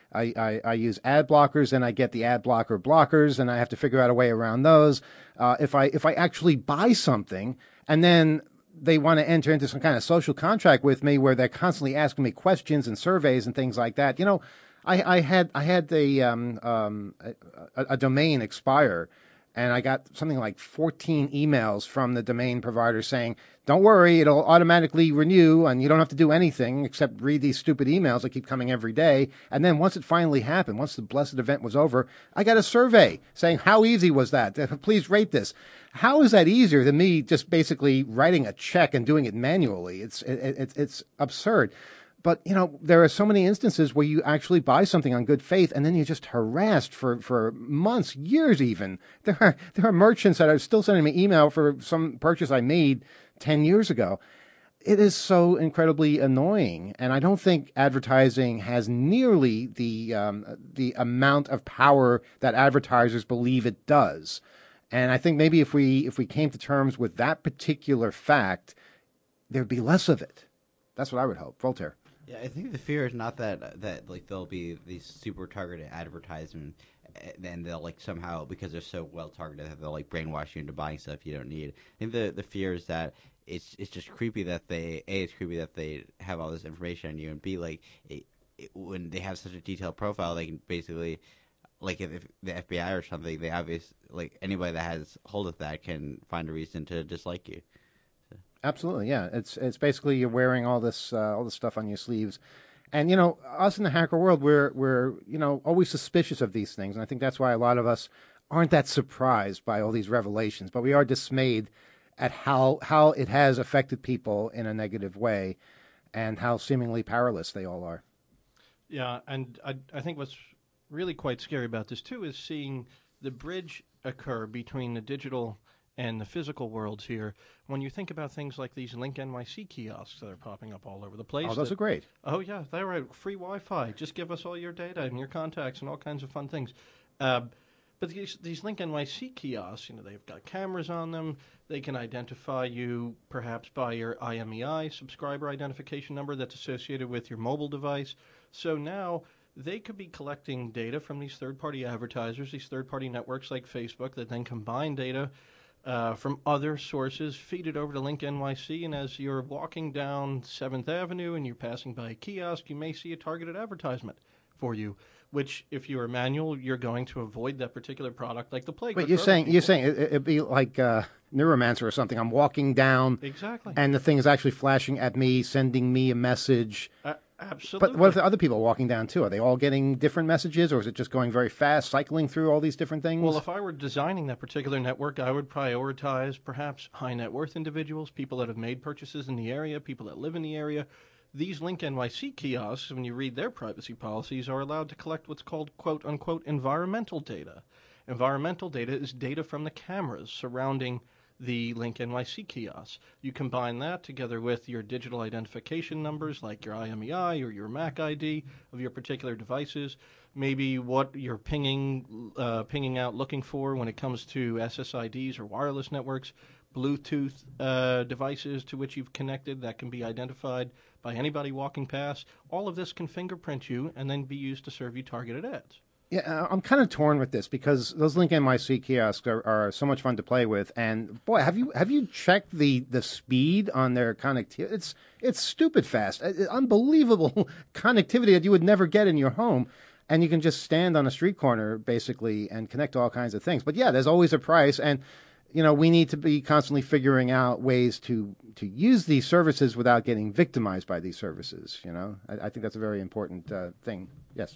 I, I, I use ad blockers, and I get the ad blocker blockers, and I have to figure out a way around those. Uh, if I if I actually buy something, and then they want to enter into some kind of social contract with me where they're constantly asking me questions and surveys and things like that, you know, I, I had I had the um, um, a, a domain expire. And I got something like fourteen emails from the domain provider saying, don't worry, it'll automatically renew and you don't have to do anything except read these stupid emails that keep coming every day. And then once it finally happened, once the blessed event was over, I got a survey saying, how easy was that? Please rate this. How is that easier than me just basically writing a check and doing it manually? It's, it, it, it's absurd. But, you know, there are so many instances where you actually buy something on good faith and then you're just harassed for, for months, years even. There are there are merchants that are still sending me email for some purchase I made ten years ago. It is so incredibly annoying. And I don't think advertising has nearly the um, the amount of power that advertisers believe it does. And I think maybe if we if we came to terms with that particular fact, there'd be less of it. That's what I would hope. Voltaire. Yeah, I think the fear is not that that like there'll be these super targeted advertisements, and they'll like somehow, because they're so well targeted, that they'll like brainwash you into buying stuff you don't need. I think the the fear is that it's it's just creepy that they a it's creepy that they have all this information on you, and b like it, it, when they have such a detailed profile, they can basically like if, if the F B I or something, they obviously like anybody that has hold of that can find a reason to dislike you. Absolutely, yeah. It's it's basically you're wearing all this uh, all this stuff on your sleeves, and you know us in the hacker world, we're we're you know always suspicious of these things, and I think that's why a lot of us aren't that surprised by all these revelations, but we are dismayed at how how it has affected people in a negative way, and how seemingly powerless they all are. Yeah, and I I think what's really quite scary about this too is seeing the bridge occur between the digital and the physical worlds here. When you think about things like these Link N Y C kiosks that are popping up all over the place. Oh, those that, are great. Oh, yeah, they're right. Free Wi-Fi. Just give us all your data and your contacts and all kinds of fun things. Uh, but these, these Link N Y C kiosks, you know, they've got cameras on them. They can identify you perhaps by your I M E I, subscriber identification number that's associated with your mobile device. So now they could be collecting data from these third-party advertisers, these third-party networks like Facebook, that then combine data Uh, from other sources, feed it over to Link N Y C, and as you're walking down seventh Avenue and you're passing by a kiosk, you may see a targeted advertisement for you, which, if you're a manual, you're going to avoid that particular product like the plague. But you're saying you're saying it, it'd be like uh, Neuromancer or something. I'm walking down, exactly, and the thing is actually flashing at me, sending me a message. Uh, absolutely. But what if the other people are walking down too? Are they all getting different messages, or is it just going very fast, cycling through all these different things? Well, if I were designing that particular network, I would prioritize perhaps high net worth individuals, people that have made purchases in the area, people that live in the area. These Link N Y C kiosks, when you read their privacy policies, are allowed to collect what's called quote-unquote environmental data. Environmental data is data from the cameras surrounding the Link N Y C kiosks. You combine that together with your digital identification numbers like your I M E I or your M A C I D of your particular devices, maybe what you're pinging, uh, pinging out looking for when it comes to S S I Ds or wireless networks, Bluetooth uh, devices to which you've connected that can be identified by anybody walking past. All of this can fingerprint you and then be used to serve you targeted ads. Yeah, I'm kind of torn with this because those Link N Y C kiosks are, are so much fun to play with, and boy, have you have you checked the, the speed on their connectivity? It's it's stupid fast, unbelievable connectivity that you would never get in your home, and you can just stand on a street corner basically and connect to all kinds of things. But yeah, there's always a price, and you know we need to be constantly figuring out ways to to use these services without getting victimized by these services. You know, I, I think that's a very important uh, thing. Yes.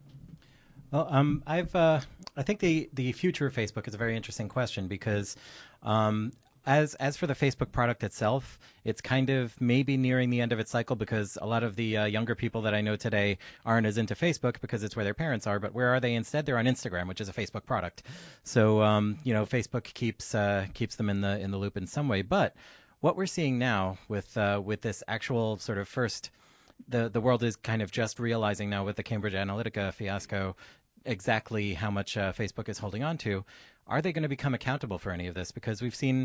Well, um, I've uh, I think the, the future of Facebook is a very interesting question because um, as as for the Facebook product itself, it's kind of maybe nearing the end of its cycle because a lot of the uh, younger people that I know today aren't as into Facebook because it's where their parents are. But where are they instead? They're on Instagram, which is a Facebook product. So um, you know, Facebook keeps uh, keeps them in the in the loop in some way. But what we're seeing now with uh, with this actual sort of first. The the world is kind of just realizing now with the Cambridge Analytica fiasco exactly how much uh, Facebook is holding on to. Are they going to become accountable for any of this? Because we've seen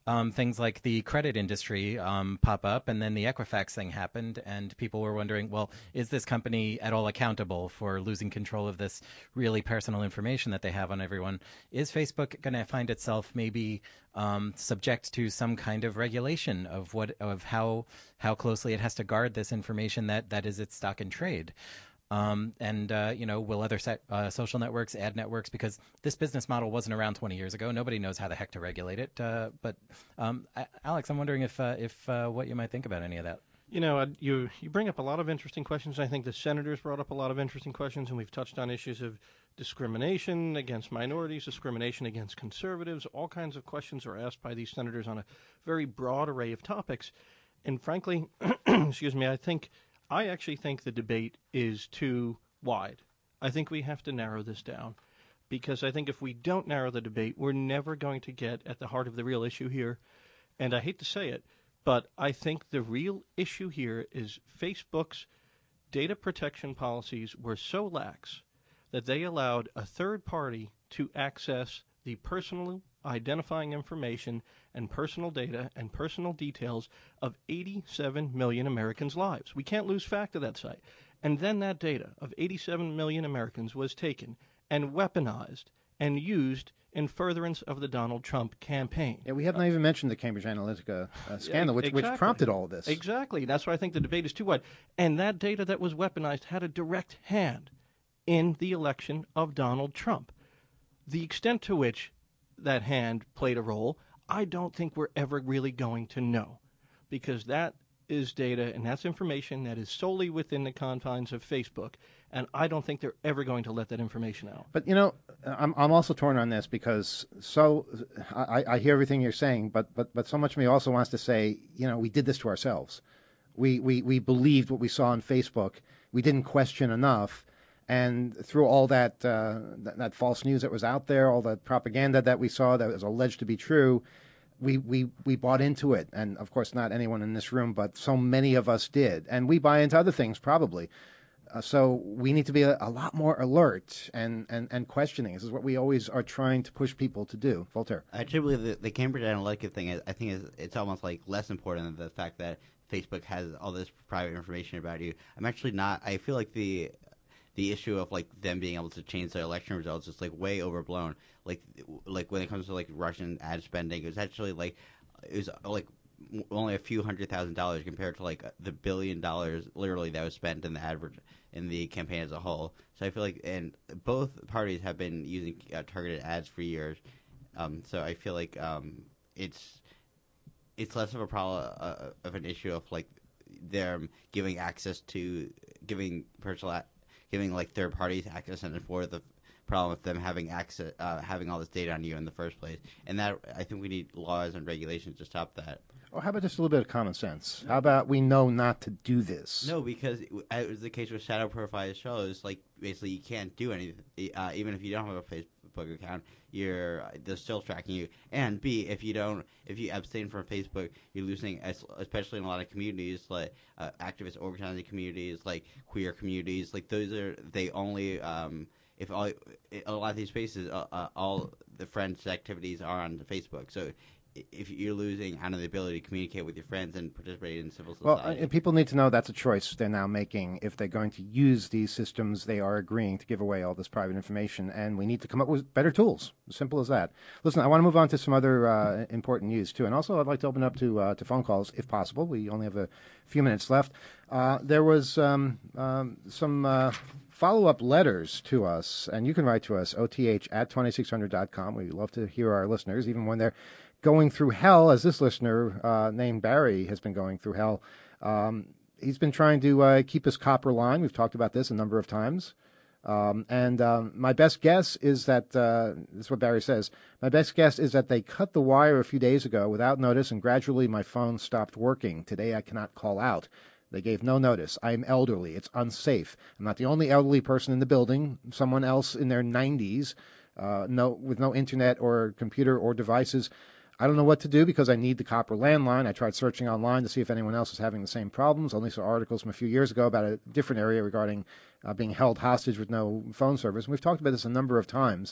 um, things like the credit industry um, pop up, and then the Equifax thing happened, and people were wondering, well, is this company at all accountable for losing control of this really personal information that they have on everyone? Is Facebook going to find itself maybe um, subject to some kind of regulation of what of how how closely it has to guard this information that, that is its stock in trade? Um, and, uh, you know, will other set, uh, social networks, ad networks, because this business model wasn't around twenty years ago. Nobody knows how the heck to regulate it. Uh, but, um, Alex, I'm wondering if, uh, if uh, what you might think about any of that. You know, uh, you you bring up a lot of interesting questions. I think the senators brought up a lot of interesting questions, and we've touched on issues of discrimination against minorities, discrimination against conservatives. All kinds of questions are asked by these senators on a very broad array of topics. And frankly, excuse me, I think... I actually think the debate is too wide. I think we have to narrow this down, because I think if we don't narrow the debate, we're never going to get at the heart of the real issue here. And I hate to say it, but I think the real issue here is Facebook's data protection policies were so lax that they allowed a third party to access the personal identifying information and personal data and personal details of eighty-seven million Americans' lives. We can't lose fact of that site. And then that data of eighty-seven million Americans was taken and weaponized and used in furtherance of the Donald Trump campaign. Yeah, we have not even mentioned the Cambridge Analytica uh, scandal, which, exactly. which prompted all of this. Exactly. That's why I think the debate is too wide. And that data that was weaponized had a direct hand in the election of Donald Trump. The extent to which that hand played a role, I don't think we're ever really going to know, because that is data and that's information that is solely within the confines of Facebook, and I don't think they're ever going to let that information out. But, you know, I'm I'm also torn on this, because so I, I hear everything you're saying, but, but, but so much of me also wants to say, you know, we did this to ourselves. We, we, we believed what we saw on Facebook. We didn't question enough. And through all that, uh, that that false news that was out there, all the propaganda that we saw that was alleged to be true, we, we, we bought into it. And, of course, not anyone in this room, but so many of us did. And we buy into other things, probably. Uh, so we need to be a, a lot more alert and, and, and questioning. This is what we always are trying to push people to do. Voltaire. I actually believe the, the Cambridge Analytica thing, is, I think is, it's almost like less important than the fact that Facebook has all this private information about you. I'm actually not – I feel like the – the issue of like them being able to change their election results is like way overblown. Like, like when it comes to like Russian ad spending, it was actually like it was like only a few hundred thousand dollars compared to like the billion dollars literally that was spent in the advert in the campaign as a whole. So I feel like, and both parties have been using uh, targeted ads for years. Um, so I feel like um, it's it's less of a problem uh, of an issue of like them giving access to giving personal. Ad- giving like third parties access, and for the problem with them having access, uh, having all this data on you in the first place. And that I think we need laws and regulations to stop that. Or how about just a little bit of common sense? How about we know not to do this? No, because it was the case with shadow profile shows. Like basically, you can't do anything, uh, even if you don't have a Facebook account. You're they're still tracking you. And B, if you don't, if you abstain from Facebook, you're losing, especially in a lot of communities, like uh, activist organizing communities, like queer communities. Like those are they only. Um, if all a lot of these spaces, uh, uh, all the friends' activities are on Facebook. So if you're losing out on the ability to communicate with your friends and participate in civil society. Well, people need to know that's a choice they're now making. If they're going to use these systems, they are agreeing to give away all this private information, and we need to come up with better tools. As simple as that. Listen, I want to move on to some other uh, important news, too. And also, I'd like to open up to uh, to phone calls, if possible. We only have a few minutes left. Uh, there was um, um, some uh, follow-up letters to us, and you can write to us, O T H at twenty-six hundred dot com. We love to hear our listeners, even when they're going through hell, as this listener uh, named Barry has been going through hell. Um, he's been trying to uh, keep his copper line. We've talked about this a number of times. Um, and um, my best guess is that, uh, this is what Barry says, my best guess is that they cut the wire a few days ago without notice, and gradually my phone stopped working. Today I cannot call out. They gave no notice. I am elderly. It's unsafe. I'm not the only elderly person in the building. Someone else in their nineties, uh, no, with no internet or computer or devices. I don't know what to do because I need the copper landline. I tried searching online to see if anyone else is having the same problems. Only saw articles from a few years ago about a different area regarding uh, being held hostage with no phone service. And we've talked about this a number of times.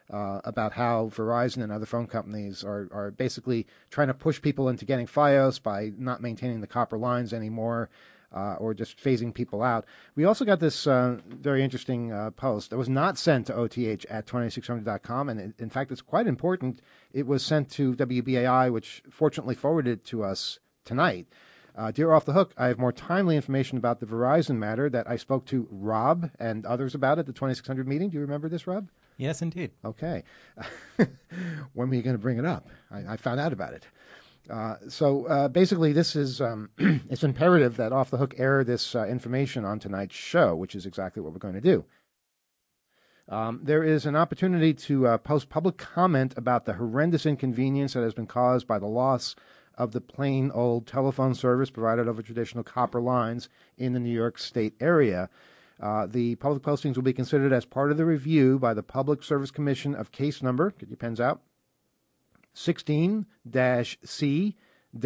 uh, about how Verizon and other phone companies are, are basically trying to push people into getting Fios by not maintaining the copper lines anymore. Uh, or just phasing people out. We also got this uh, very interesting uh, post that was not sent to O T H at twenty-six hundred dot com, and it, in fact, it's quite important. It was sent to W B A I, which fortunately forwarded to us tonight. Uh, Dear Off the Hook, I have more timely information about the Verizon matter that I spoke to Rob and others about at the twenty-six hundred meeting. Do you remember this, Rob? Yes, indeed. Okay. When were you going to bring it up? I, I found out about it. Uh, so uh, basically, this is um, it's imperative that Off the Hook air this uh, information on tonight's show, which is exactly what we're going to do. Um, there is an opportunity to uh, post public comment about the horrendous inconvenience that has been caused by the loss of the plain old telephone service provided over traditional copper lines in the New York State area. Uh, the public postings will be considered as part of the review by the Public Service Commission of case number, get your pens out, sixteen C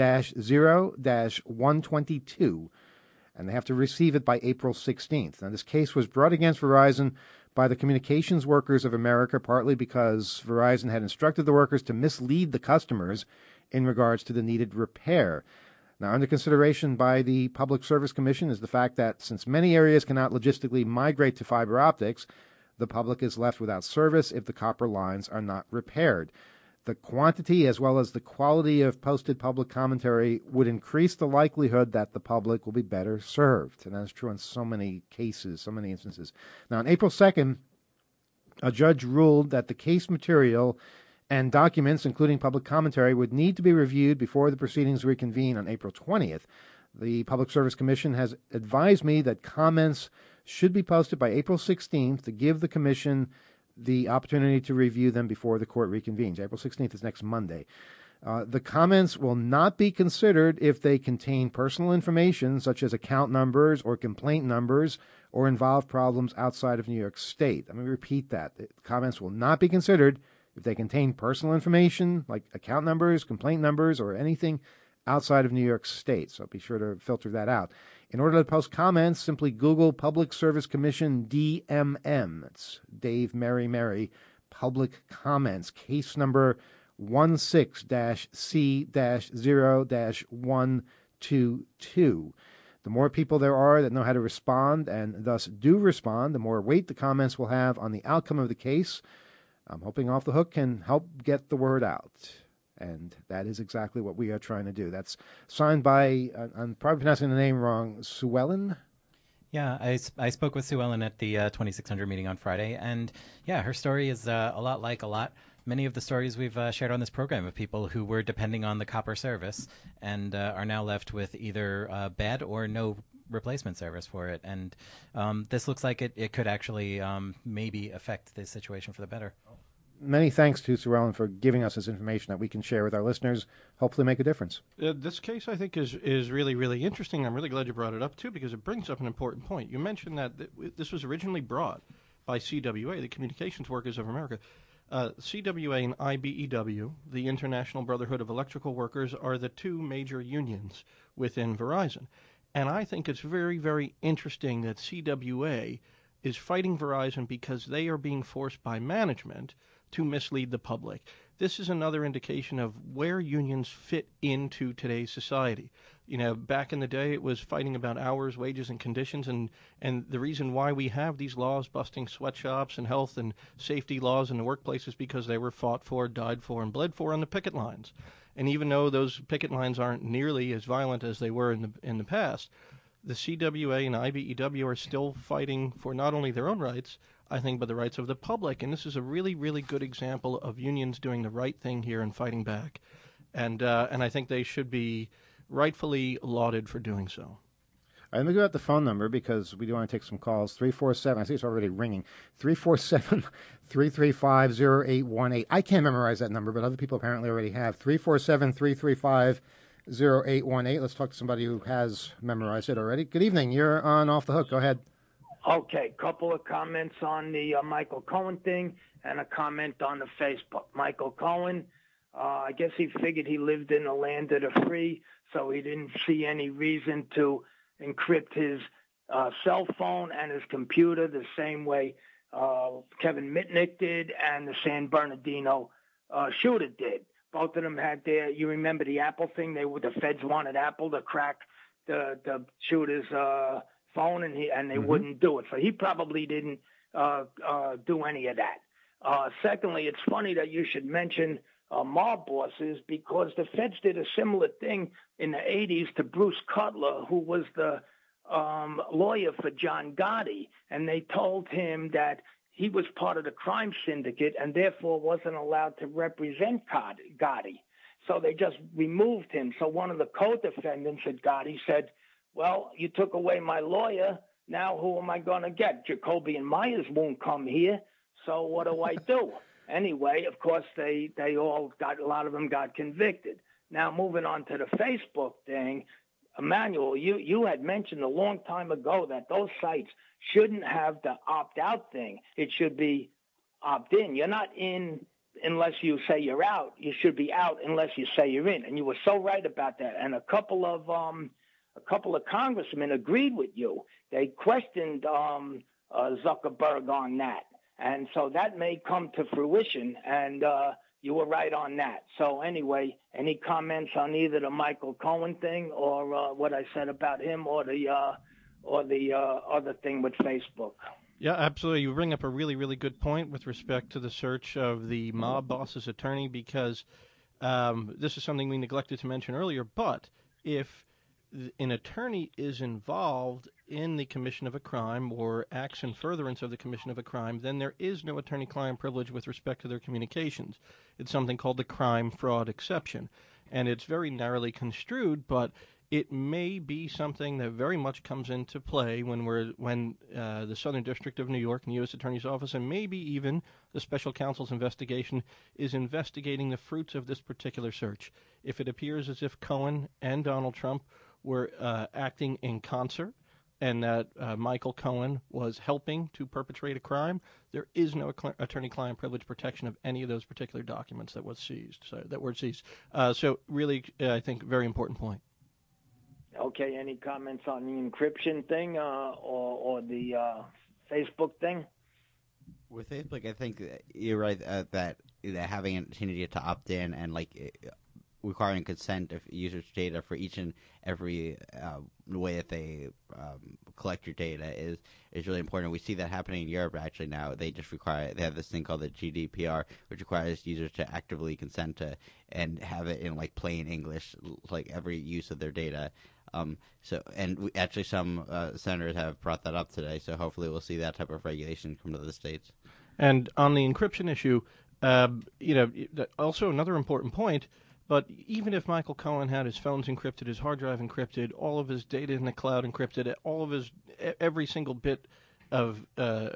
zero one twenty-two, and they have to receive it by April sixteenth. Now, this case was brought against Verizon by the Communications Workers of America, partly because Verizon had instructed the workers to mislead the customers in regards to the needed repair. Now, under consideration by the Public Service Commission is the fact that since many areas cannot logistically migrate to fiber optics, the public is left without service if the copper lines are not repaired. The quantity as well as the quality of posted public commentary would increase the likelihood that the public will be better served. And that's true in so many cases, so many instances. Now, on April second, a judge ruled that the case material and documents, including public commentary, would need to be reviewed before the proceedings reconvene on April twentieth. The Public Service Commission has advised me that comments should be posted by April sixteenth to give the Commission the opportunity to review them before the court reconvenes. April sixteenth is next Monday. Uh, the comments will not be considered if they contain personal information such as account numbers or complaint numbers or involve problems outside of New York State. Let me repeat that. The comments will not be considered if they contain personal information like account numbers, complaint numbers, or anything outside of New York State. So be sure to filter that out. In order to post comments, simply Google Public Service Commission D M M. It's Dave Mary Mary Public Comments, case number sixteen C zero one two two. The more people there are that know how to respond and thus do respond, the more weight the comments will have on the outcome of the case. I'm hoping Off the Hook can help get the word out. And that is exactly what we are trying to do. That's signed by, uh, I'm probably pronouncing the name wrong, Sue Ellen? Yeah, I, I spoke with Sue Ellen at the uh, twenty-six hundred meeting on Friday. And yeah, her story is uh, a lot like a lot. Many of the stories we've uh, shared on this program of people who were depending on the copper service and uh, are now left with either uh, bad or no replacement service for it. And um, this looks like it, it could actually um, maybe affect the situation for the better. Many thanks to Sue Ellen for giving us this information that we can share with our listeners, hopefully make a difference. Uh, this case, I think, is, is really, really interesting. I'm really glad you brought it up, too, because it brings up an important point. You mentioned that th- this was originally brought by C W A, the Communications Workers of America. Uh, C W A and I B E W, the International Brotherhood of Electrical Workers, are the two major unions within Verizon. And I think it's very, very interesting that C W A is fighting Verizon because they are being forced by management to mislead the public. This is another indication of where unions fit into today's society. You know, back in the day, it was fighting about hours, wages, and conditions, and, and the reason why we have these laws busting sweatshops and health and safety laws in the workplace is because they were fought for, died for, and bled for on the picket lines. And even though those picket lines aren't nearly as violent as they were in the in the past, the C W A and I B E W are still fighting for not only their own rights, I think, but the rights of the public. And this is a really, really good example of unions doing the right thing here and fighting back. And uh, and I think they should be rightfully lauded for doing so. All right, let me go out the phone number because we do want to take some calls. three four seven, I see it's already ringing. three four seven, three three five, zero eight one eight. I can't memorize that number, but other people apparently already have. three four seven, three three five, zero eight one eight. Let's talk to somebody who has memorized it already. Good evening. You're on Off the Hook. Go ahead. Okay, couple of comments on the uh, Michael Cohen thing and a comment on the Facebook. Michael Cohen, uh, I guess he figured he lived in the land of the free, so he didn't see any reason to encrypt his uh, cell phone and his computer the same way uh, Kevin Mitnick did and the San Bernardino uh, shooter did. Both of them had their, you remember the Apple thing? They were, the feds wanted Apple to crack the, the shooter's uh, phone, and he, and they Mm-hmm. wouldn't do it. So he probably didn't uh, uh, do any of that. Uh, secondly, it's funny that you should mention uh, mob bosses, because the feds did a similar thing in the eighties to Bruce Cutler, who was the um, lawyer for John Gotti, and they told him that he was part of the crime syndicate and therefore wasn't allowed to represent Gotti. So they just removed him. So one of the co-defendants at Gotti said, well, you took away my lawyer. Now who am I going to get? Jacoby and Myers won't come here. So what do I do? Anyway, of course, they, they all got, a lot of them got convicted. Now, moving on to the Facebook thing, Emmanuel, you, you had mentioned a long time ago that those sites shouldn't have the opt-out thing. It should be opt-in. You're not in unless you say you're out. You should be out unless you say you're in. And you were so right about that. And a couple of um, a couple of congressmen agreed with you. They questioned um, uh, Zuckerberg on that. And so that may come to fruition, and uh, you were right on that. So anyway, any comments on either the Michael Cohen thing or uh, what I said about him, or the uh, or the uh, other thing with Facebook? Yeah, absolutely. You bring up a really, really good point with respect to the search of the mob boss's attorney, because um, this is something we neglected to mention earlier. But if an attorney is involved in the commission of a crime or acts in furtherance of the commission of a crime, then there is no attorney-client privilege with respect to their communications. It's something called the crime fraud exception, and it's very narrowly construed, but it may be something that very much comes into play when we're when uh, the Southern District of New York and the U S Attorney's Office, and maybe even the Special Counsel's investigation, is investigating the fruits of this particular search. If it appears as if Cohen and Donald Trump were uh, acting in concert, and that uh, Michael Cohen was helping to perpetrate a crime, there is no cl- attorney-client privilege protection of any of those particular documents that was seized. So that were seized. Uh, so really, uh, I think, very important point. Okay, any comments on the encryption thing uh, or, or the uh, Facebook thing? With Facebook, I think you're right uh, that, that having an opportunity to opt in and like uh, requiring consent of users' data for each and every uh, way that they um, collect your data is is really important. We see that happening in Europe actually now. They just require they have this thing called the G D P R, which requires users to actively consent to and have it in like plain English, like every use of their data. Um, so, and we, actually, some uh, senators have brought that up today. So, hopefully, we'll see that type of regulation come to the states. And on the encryption issue, uh, you know, also another important point. But even if Michael Cohen had his phones encrypted, his hard drive encrypted, all of his data in the cloud encrypted, all of his every single bit of uh,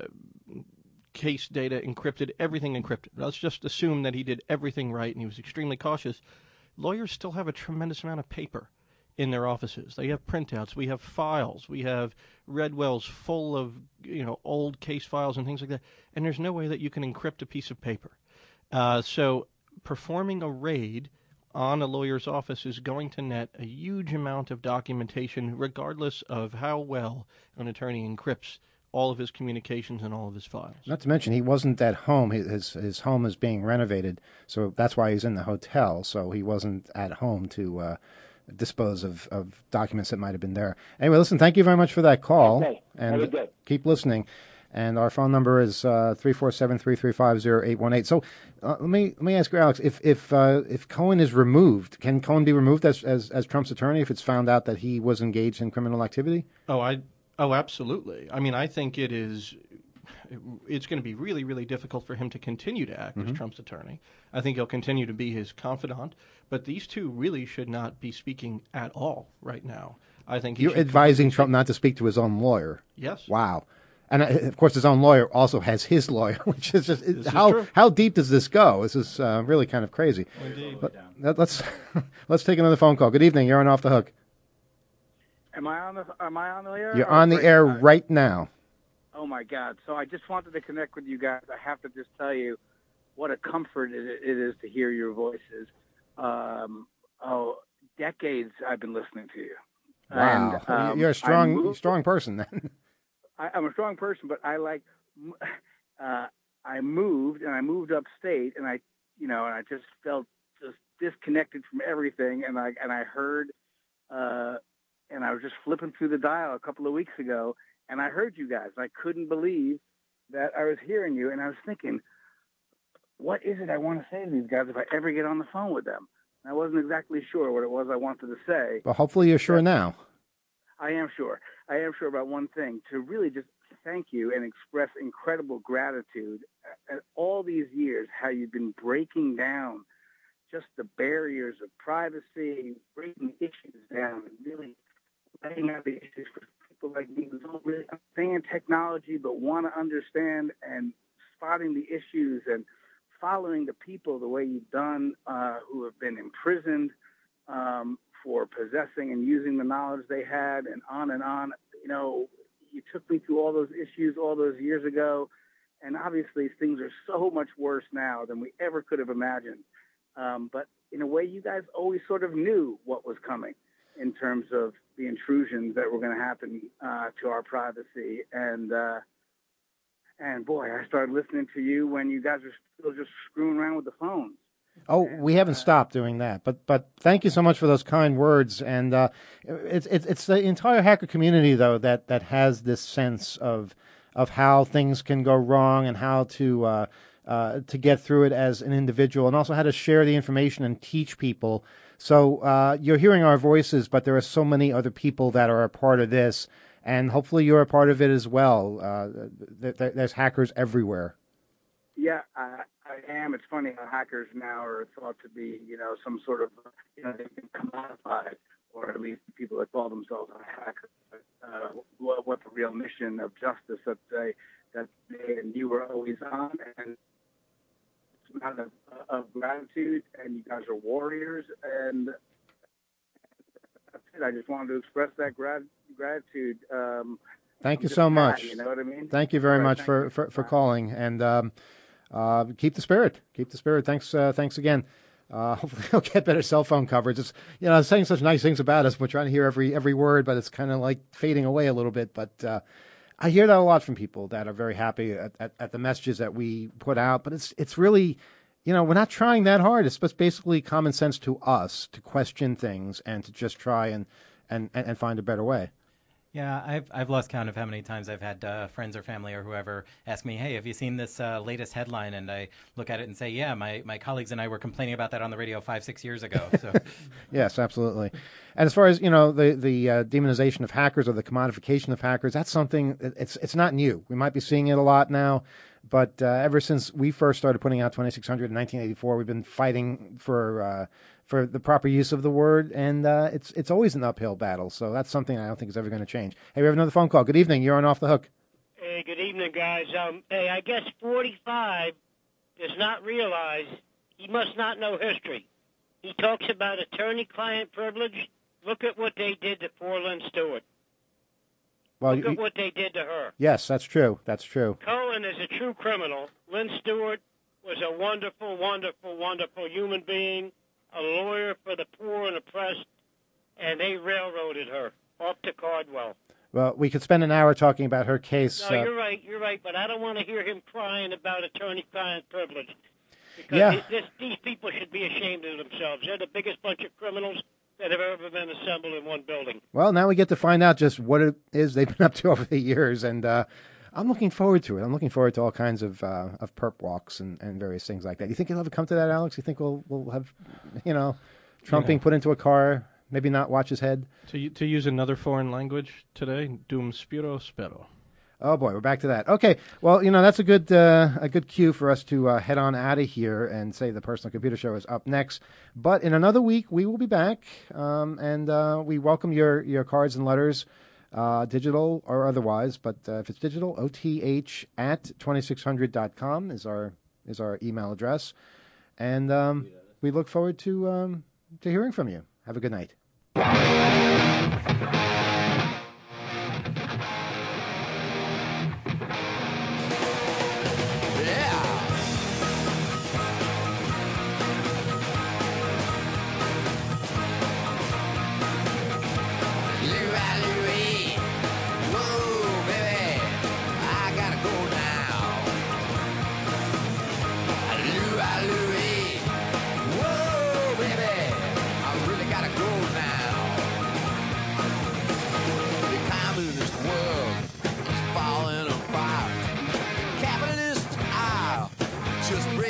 case data encrypted, everything encrypted. Let's just assume that he did everything right and he was extremely cautious. Lawyers still have a tremendous amount of paper in their offices. They have printouts. We have files. We have Redwells full of, you know, old case files and things like that. And there's no way that you can encrypt a piece of paper. Uh, so performing a raid on a lawyer's office is going to net a huge amount of documentation, regardless of how well an attorney encrypts all of his communications and all of his files. Not to mention, he wasn't at home. His his home is being renovated, so that's why he's in the hotel. So he wasn't at home to uh, dispose of, of documents that might have been there. Anyway, listen, thank you very much for that call. Okay. And Very good. keep listening. And our phone number is uh, three four seven, three three five, zero eight one eight. So uh, let me let me ask you, Alex, if if uh, if Cohen is removed, can Cohen be removed as, as as Trump's attorney if it's found out that he was engaged in criminal activity? Oh, I oh absolutely. I mean, I think it is. It's going to be really, really difficult for him to continue to act Mm-hmm. as Trump's attorney. I think he'll continue to be his confidant, but these two really should not be speaking at all right now. I think he You're should advising completely- Trump not to speak to his own lawyer. Yes. Wow. And, uh, of course, his own lawyer also has his lawyer, which is just This is how true. how deep does this go? This is uh, really kind of crazy. Indeed. But, let, let's let's take another phone call. Good evening. You're on Off the Hook. Am I on the Am I on the air? You're or on the break air time? right now. Oh my God! So I just wanted to connect with you guys. I have to just tell you what a comfort it, it is to hear your voices. Um, oh, decades I've been listening to you. Wow. And, um, You're a I strong moved- strong person then. I, I'm a strong person, but I like uh, I moved and I moved upstate, and I, you know, and I just felt just disconnected from everything. And I and I heard, uh, and I was just flipping through the dial a couple of weeks ago, and I heard you guys. I couldn't believe that I was hearing you, and I was thinking, what is it I want to say to these guys if I ever get on the phone with them? And I wasn't exactly sure what it was I wanted to say. Well, hopefully you're sure now. I am sure. I am sure about one thing, to really just thank you and express incredible gratitude at all these years, how you've been breaking down just the barriers of privacy, breaking issues down, and really laying out the issues for people like me who don't really understand technology but want to understand, and spotting the issues and following the people the way you've done uh, who have been imprisoned um, for possessing and using the knowledge they had, and on and on. You know, you took me through all those issues all those years ago, and obviously things are so much worse now than we ever could have imagined. Um, but in a way, you guys always sort of knew what was coming in terms of the intrusions that were going to happen uh, to our privacy. And, uh, and boy, I started listening to you when you guys were still just screwing around with the phones. Oh, we haven't stopped doing that, but but thank you so much for those kind words. And uh, it's it's it's the entire hacker community though that, that has this sense of of how things can go wrong and how to uh, uh, to get through it as an individual, and also how to share the information and teach people. So uh, you're hearing our voices, but there are so many other people that are a part of this, and hopefully you're a part of it as well. Uh, th- th- there's hackers everywhere. Yeah, I, I am. It's funny how hackers now are thought to be, you know, some sort of, you know, they've been commodified, or at least people that call themselves hackers. Uh, what, what the real mission of justice that they that they and you were always on, and it's a matter of, of gratitude. And you guys are warriors, and that's it. I just wanted to express that grat- gratitude. Um, Thank I'm you just so mad, much. You know what I mean? Thank you very All right, much thank for, you. for, for calling, and um, uh, keep the spirit. Keep the spirit. Thanks. Uh, thanks again. Uh, hopefully, we'll get better cell phone coverage. It's, you know, saying such nice things about us. We're trying to hear every every word, but it's kind of like fading away a little bit. But uh, I hear that a lot from people that are very happy at, at, at the messages that we put out. But it's it's really, you know, we're not trying that hard. It's just basically common sense to us to question things and to just try and and, and find a better way. Yeah, I've I've lost count of how many times I've had uh, friends or family or whoever ask me, "Hey, have you seen this uh, latest headline?" And I look at it and say, "Yeah, my, my colleagues and I were complaining about that on the radio five six years ago." So, yes, absolutely. And as far as you know, the the uh, demonization of hackers or the commodification of hackers, that's something. It's it's not new. We might be seeing it a lot now, but uh, ever since we first started putting out twenty-six hundred in nineteen eighty-four, we've been fighting for. Uh, for the proper use of the word, and uh, it's it's always an uphill battle. So that's something I don't think is ever going to change. Hey, we have another phone call. Good evening. You're on Off the Hook. Hey, good evening, guys. Um, hey, I guess forty-five does not realize he must not know history. He talks about attorney-client privilege. Look at what they did to poor Lynn Stewart. Well, Look you, at what they did to her. Yes, that's true. That's true. Cohen is a true criminal. Lynn Stewart was a wonderful, wonderful, wonderful human being, a lawyer for the poor and oppressed, and they railroaded her off to Cardwell. Well, we could spend an hour talking about her case. No, uh, you're right, you're right, but I don't want to hear him crying about attorney-client privilege. Because Yeah. it- this, these people should be ashamed of themselves. They're the biggest bunch of criminals that have ever been assembled in one building. Well, now we get to find out just what it is they've been up to over the years, and uh, I'm looking forward to it. I'm looking forward to all kinds of uh, of perp walks and, and various things like that. You think it'll ever come to that, Alex? You think we'll we'll have, you know, Trump You know. being put into a car, maybe not watch his head? To u- to use another foreign language today, dum spiro spero. Oh boy, we're back to that. Okay, well, you know that's a good uh, a good cue for us to uh, head on out of here and say the Personal Computer Show is up next. But in another week, we will be back, um, and uh, we welcome your your cards and letters, uh, digital or otherwise. But uh, if it's digital, O T H at twenty-six hundred dot com is our is our email address, and um, we look forward to um, to hearing from you. Have a good night. Whoa, baby, I gotta go now.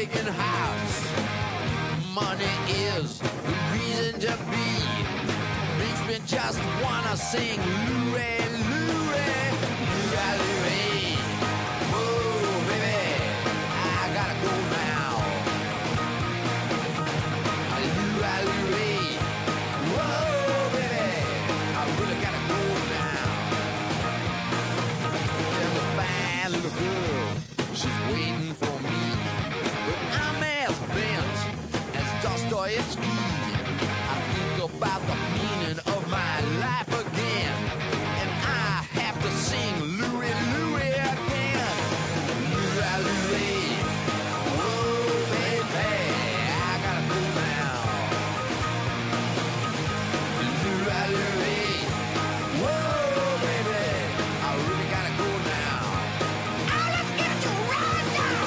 breaking hearts. Money is the reason to be. Makes me just wanna sing Louie, Louie, Louie, Louie. Whoa, baby, I gotta go now. Louie, Louie. Whoa, baby, I really gotta go now. There's a fine little girl, she's waiting for me. But I'm as bent as Dostoevsky. I think about the meaning of my life again, and I have to sing Louie, Louie again. Louie, Louie. Whoa, baby, I gotta go now. Louie, Louie. Whoa, baby, I really gotta go now. Oh, let's get you right now.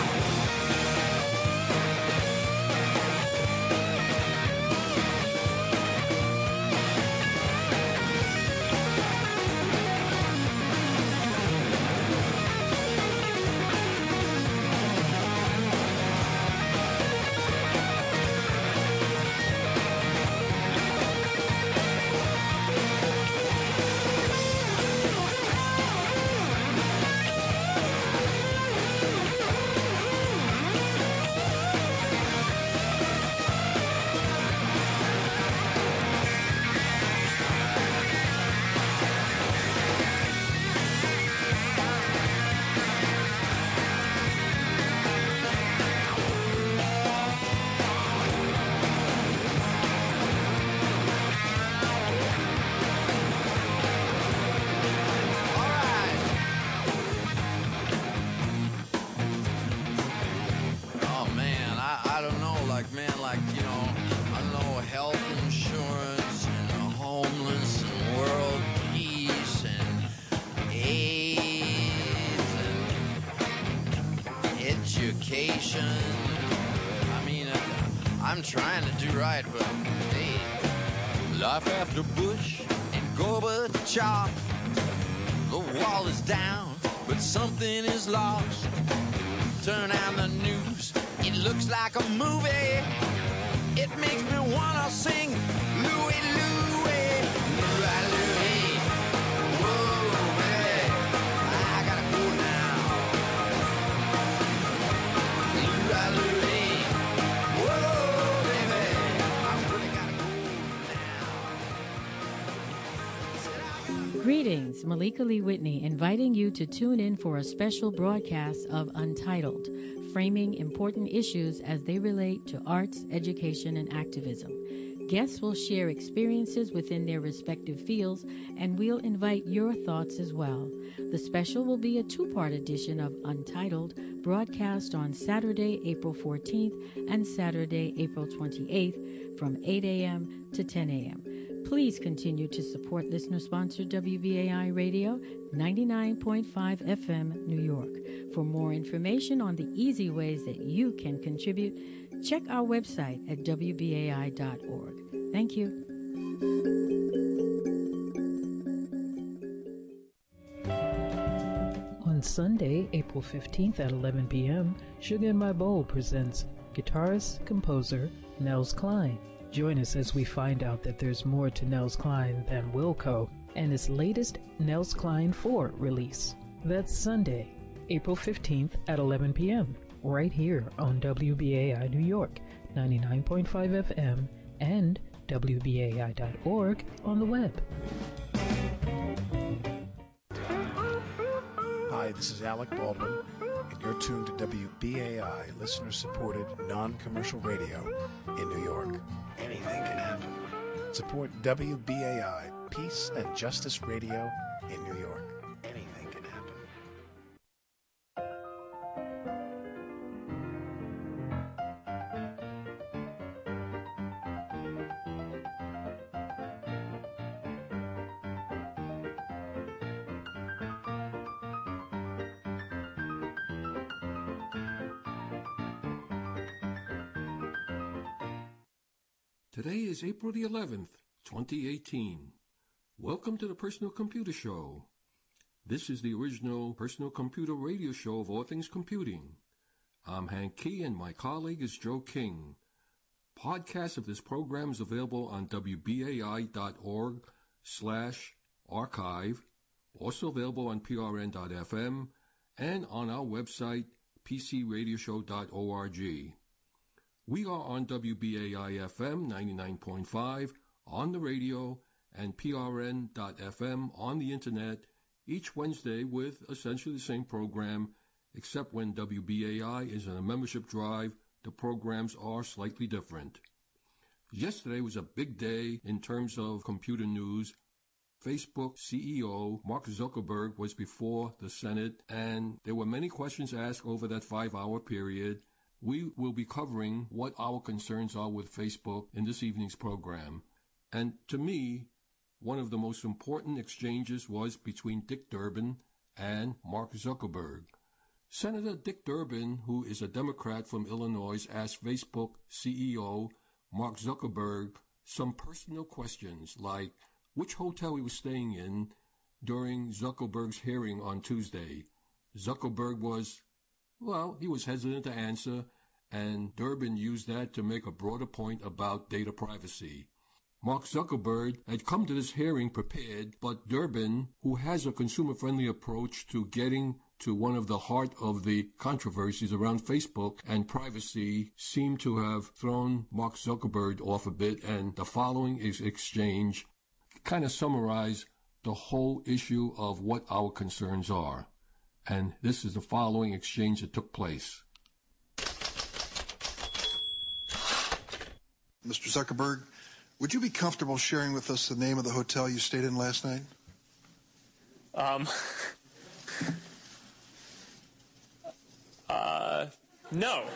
Oh man, I, I don't know, like man, like you know, I don't know, health insurance and homeless and world peace and AIDS and education. I mean, I, I'm trying to do right, but hey, life after Bush and Gorbachev, the wall is down, but something is lost. Turn on the news, it looks like a movie. It makes me wanna sing Louie, Louie, Louie, Louie. Whoa, baby, I gotta go now. Louie, Louie. Whoa, baby, I really gotta go now. Greetings, Malika Lee Whitney inviting you to tune in for a special broadcast of Untitled, framing important issues as they relate to arts, education, and activism. Guests will share experiences within their respective fields, and we'll invite your thoughts as well. The special will be a two-part edition of Untitled, broadcast on Saturday, April fourteenth and Saturday, April twenty-eighth from eight a.m. to ten a.m. Please continue to support listener-sponsored W B A I Radio, ninety-nine point five F M, New York. For more information on the easy ways that you can contribute, check our website at W B A I dot org. Thank you. On Sunday, April fifteenth at eleven p.m., Sugar in My Bowl presents guitarist, composer, Nels Cline. Join us as we find out that there's more to Nels Cline than Wilco and his latest Nels Cline four release. That's Sunday, April fifteenth at eleven p.m., right here on W B A I New York, ninety-nine point five F M, and W B A I dot org on the web. Hi, this is Alec Baldwin, and you're tuned to W B A I, listener-supported, non-commercial radio in New York. Anything can happen. Support W B A I, Peace and Justice Radio in New York. Anything can happen. Today is April the eleventh, twenty eighteen. Welcome to the Personal Computer Show. This is the original personal computer radio show of all things computing. I'm Hank Key, and my colleague is Joe King. Podcast of this program is available on W B A I dot org slash archive, also available on P R N dot F M, and on our website, P C radio show dot org. We are on W B A I F M ninety-nine point five on the radio and P R N dot F M on the internet each Wednesday with essentially the same program, except when W B A I is on a membership drive, the programs are slightly different. Yesterday was a big day in terms of computer news. Facebook C E O Mark Zuckerberg was before the Senate, and there were many questions asked over that five-hour period. We will be covering what our concerns are with Facebook in this evening's program. And to me, one of the most important exchanges was between Dick Durbin and Mark Zuckerberg. Senator Dick Durbin, who is a Democrat from Illinois, asked Facebook C E O Mark Zuckerberg some personal questions like which hotel he was staying in during Zuckerberg's hearing on Tuesday. Zuckerberg was, well, he was hesitant to answer, and Durbin used that to make a broader point about data privacy. Mark Zuckerberg had come to this hearing prepared, but Durbin, who has a consumer-friendly approach to getting to one of the heart of the controversies around Facebook and privacy, seemed to have thrown Mark Zuckerberg off a bit, and the following is exchange kind of summarize the whole issue of what our concerns are. And this is the following exchange that took place. Mister Zuckerberg, would you be comfortable sharing with us the name of the hotel you stayed in last night? Um, uh, no.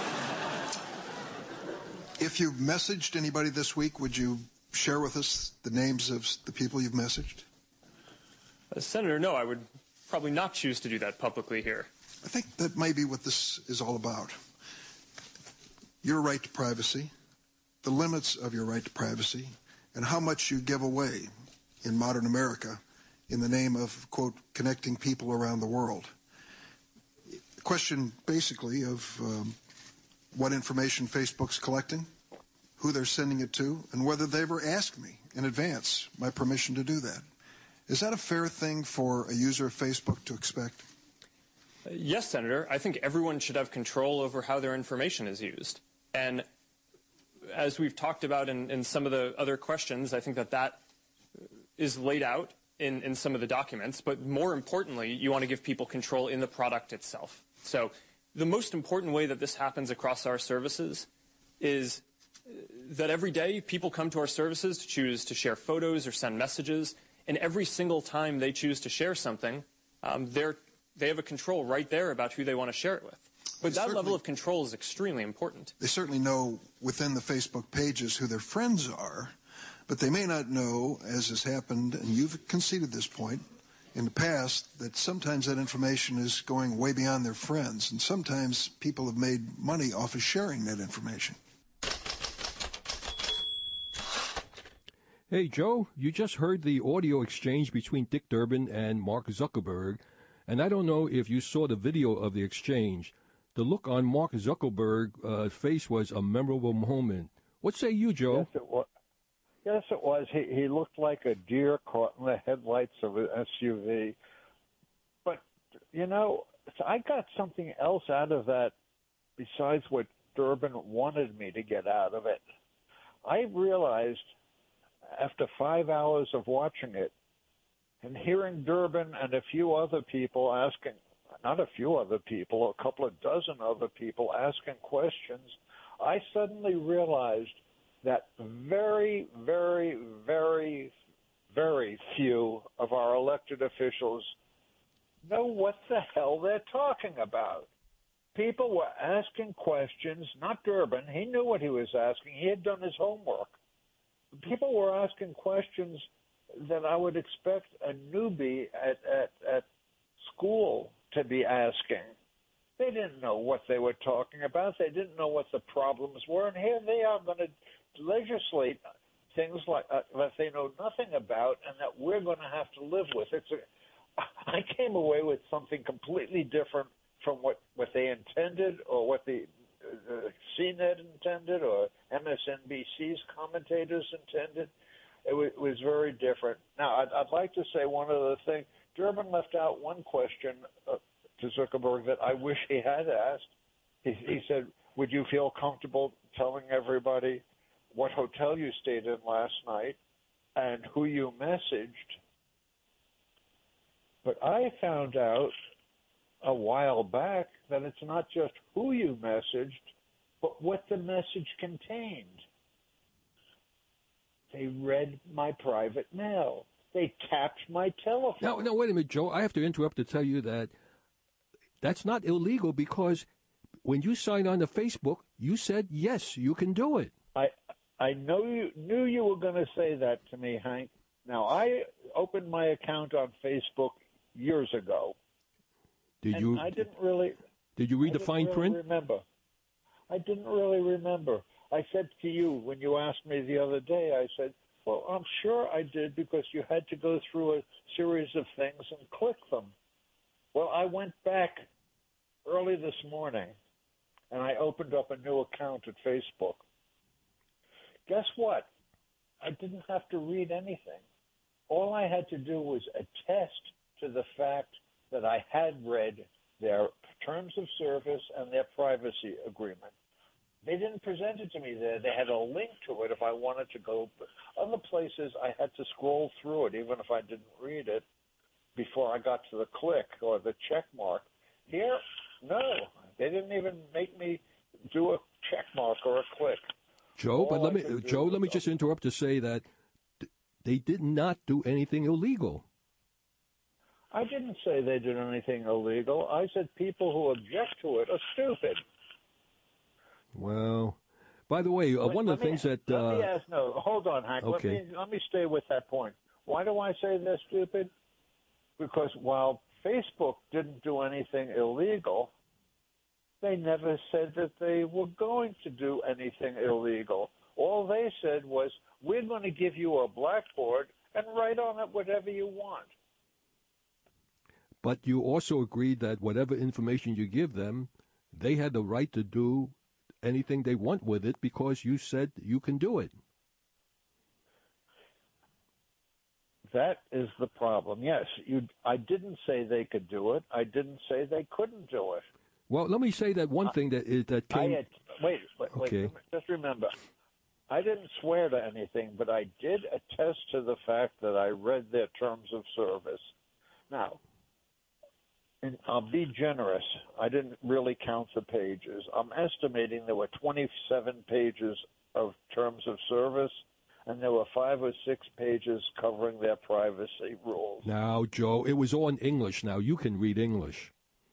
If you've messaged anybody this week, would you share with us the names of the people you've messaged? Uh, Senator, no, I would probably not choose to do that publicly here. I think that may be what this is all about. Your right to privacy, the limits of your right to privacy, and how much you give away in modern America in the name of, quote, connecting people around the world. The question basically of um, what information Facebook's collecting, who they're sending it to, and whether they ever asked me in advance my permission to do that. Is that a fair thing for a user of Facebook to expect? Uh, yes, Senator. I think everyone should have control over how their information is used. And as we've talked about in, in some of the other questions, I think that that is laid out in, in some of the documents. But more importantly, you want to give people control in the product itself. So the most important way that this happens across our services is that every day people come to our services to choose to share photos or send messages, and every single time they choose to share something, um, they're, they have a control right there about who they want to share it with. But They that level of control is extremely important. They certainly know within the Facebook pages who their friends are, but they may not know, as has happened, and you've conceded this point in the past, that sometimes that information is going way beyond their friends, and sometimes people have made money off of sharing that information. Hey, Joe, you just heard the audio exchange between Dick Durbin and Mark Zuckerberg, and I don't know if you saw the video of the exchange. The look on Mark Zuckerberg's uh, face was a memorable moment. What say you, Joe? Yes, it was. Yes, it was. He, he looked like a deer caught in the headlights of an S U V. But, you know, I got something else out of that besides what Durbin wanted me to get out of it. I realized after five hours of watching it and hearing Durbin and a few other people asking, not a few other people, a couple of dozen other people asking questions, I suddenly realized that very, very, very, very few of our elected officials know what the hell they're talking about. People were asking questions, not Durbin. He knew what he was asking. He had done his homework. People were asking questions that I would expect a newbie at, at, at school to be asking. They didn't know what they were talking about. They didn't know what the problems were. And here they are going to legislate things like uh, that they know nothing about and that we're going to have to live with. It's a, I came away with something completely different from what, what they intended or what the uh, C net intended or M S N B C's commentators intended. It, w- it was very different. Now, I'd, I'd like to say one other thing. Durbin left out one question uh, to Zuckerberg that I wish he had asked. He, he said, would you feel comfortable telling everybody what hotel you stayed in last night and who you messaged? But I found out a while back that it's not just who you messaged, but what the message contained. They read my private mail. They tapped my telephone. Now, now, wait a minute, Joe. I have to interrupt to tell you that that's not illegal because when you signed on to Facebook, you said, yes, you can do it. I I know you knew you were going to say that to me, Hank. Now, I opened my account on Facebook years ago. Did and you? I didn't really. Did you read I the fine didn't really print? Remember? I didn't really remember. I said to you when you asked me the other day, I said, well, I'm sure I did because you had to go through a series of things and click them. Well, I went back early this morning and I opened up a new account at Facebook. Guess what? I didn't have to read anything. All I had to do was attest to the fact that I had read their terms of service and their privacy agreement. They didn't present it to me there. They had a link to it if I wanted to go. But other places, I had to scroll through it, even if I didn't read it, before I got to the click or the check mark. Here, no. They didn't even make me do a check mark or a click. Joe, All but let I me, could do Joe, was let me just interrupt to say that th- they did not do anything illegal. I didn't say they did anything illegal. I said people who object to it are stupid. Well, by the way, uh, Let- one of let the me- things that Let uh, me ask, no, hold on, Hank. Okay. Let me, let me stay with that point. Why do I say they're stupid? Because while Facebook didn't do anything illegal, they never said that they were going to do anything illegal. All they said was, we're going to give you a blackboard and write on it whatever you want. but you also agreed that whatever information you give them, they had the right to do anything they want with it because you said you can do it. That is the problem. Yes, you. I didn't say they could do it. I didn't say they couldn't do it. Well, let me say that one thing that is that I came. had, wait, wait, Okay. wait. Just remember, I didn't swear to anything, but I did attest to the fact that I read their terms of service. Now, and I'll be generous. I didn't really count the pages. I'm estimating there were twenty-seven pages of terms of service, and there were five or six pages covering their privacy rules. Now, Joe, it was all in English. Now you can read English.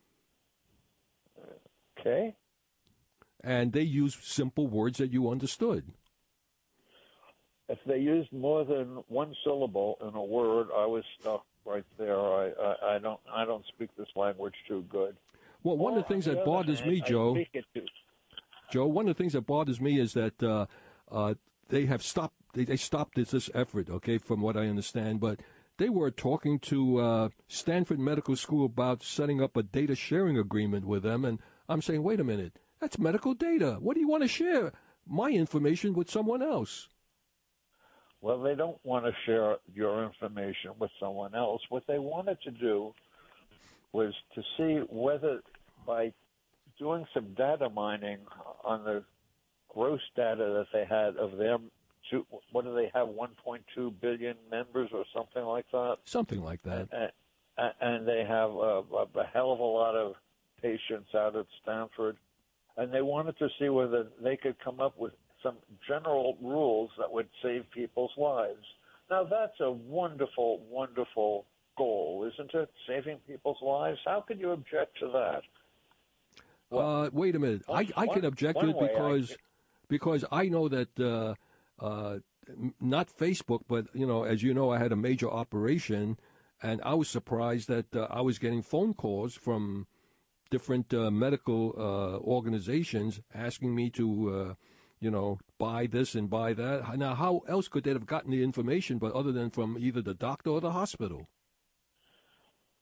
Okay. And they used simple words that you understood. If they used more than one syllable in a word, I was stuck right there. I, I, I don't I don't speak this language too good. Well, one Or, of the things on that other bothers hand, me, I Joe, speak it too. Joe, one of the things that bothers me is that uh, uh, they have stopped. They, they stopped this, this effort. Okay, from what I understand, but they were talking to uh, Stanford Medical School about setting up a data sharing agreement with them, and I'm saying, wait a minute, that's medical data. What do you want to share my information with someone else? Well, they don't want to share your information with someone else. What they wanted to do was to see whether by doing some data mining on the gross data that they had of their, two, what do they have, one point two billion members or something like that? Something like that. And, and they have a, a hell of a lot of patients out at Stanford. And they wanted to see whether they could come up with some general rules that would save people's lives. Now, that's a wonderful, wonderful goal, isn't it? Saving people's lives. How could you object to that? uh, wait a minute. one- I, I can one- object one to it way I because could- because I know that uh, uh, m- not Facebook, but you know, as you know, I had a major operation, and I was surprised that uh, I was getting phone calls from different uh, medical uh, organizations asking me to, uh, you know, buy this and buy that. Now, how else could they have gotten the information, but other than from either the doctor or the hospital?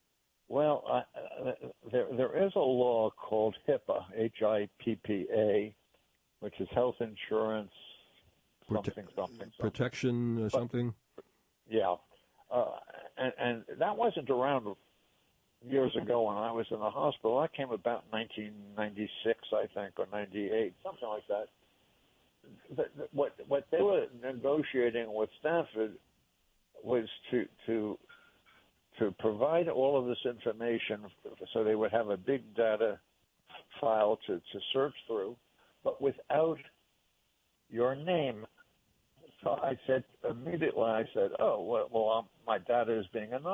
Well, uh, there there is a law called HIPAA, H I P P A, which is Health Insurance something something something. Protection or But- something. Yeah, uh, and and that wasn't around years ago when I was in the hospital. That came about in nineteen ninety-six, I think, or ninety-eight, something like that. The, the, what what they were negotiating with Stanford was to to to provide all of this information so they would have a big data file to, to search through, but without your name. So I said immediately, I said, oh, well, well um, my data is being anonymized.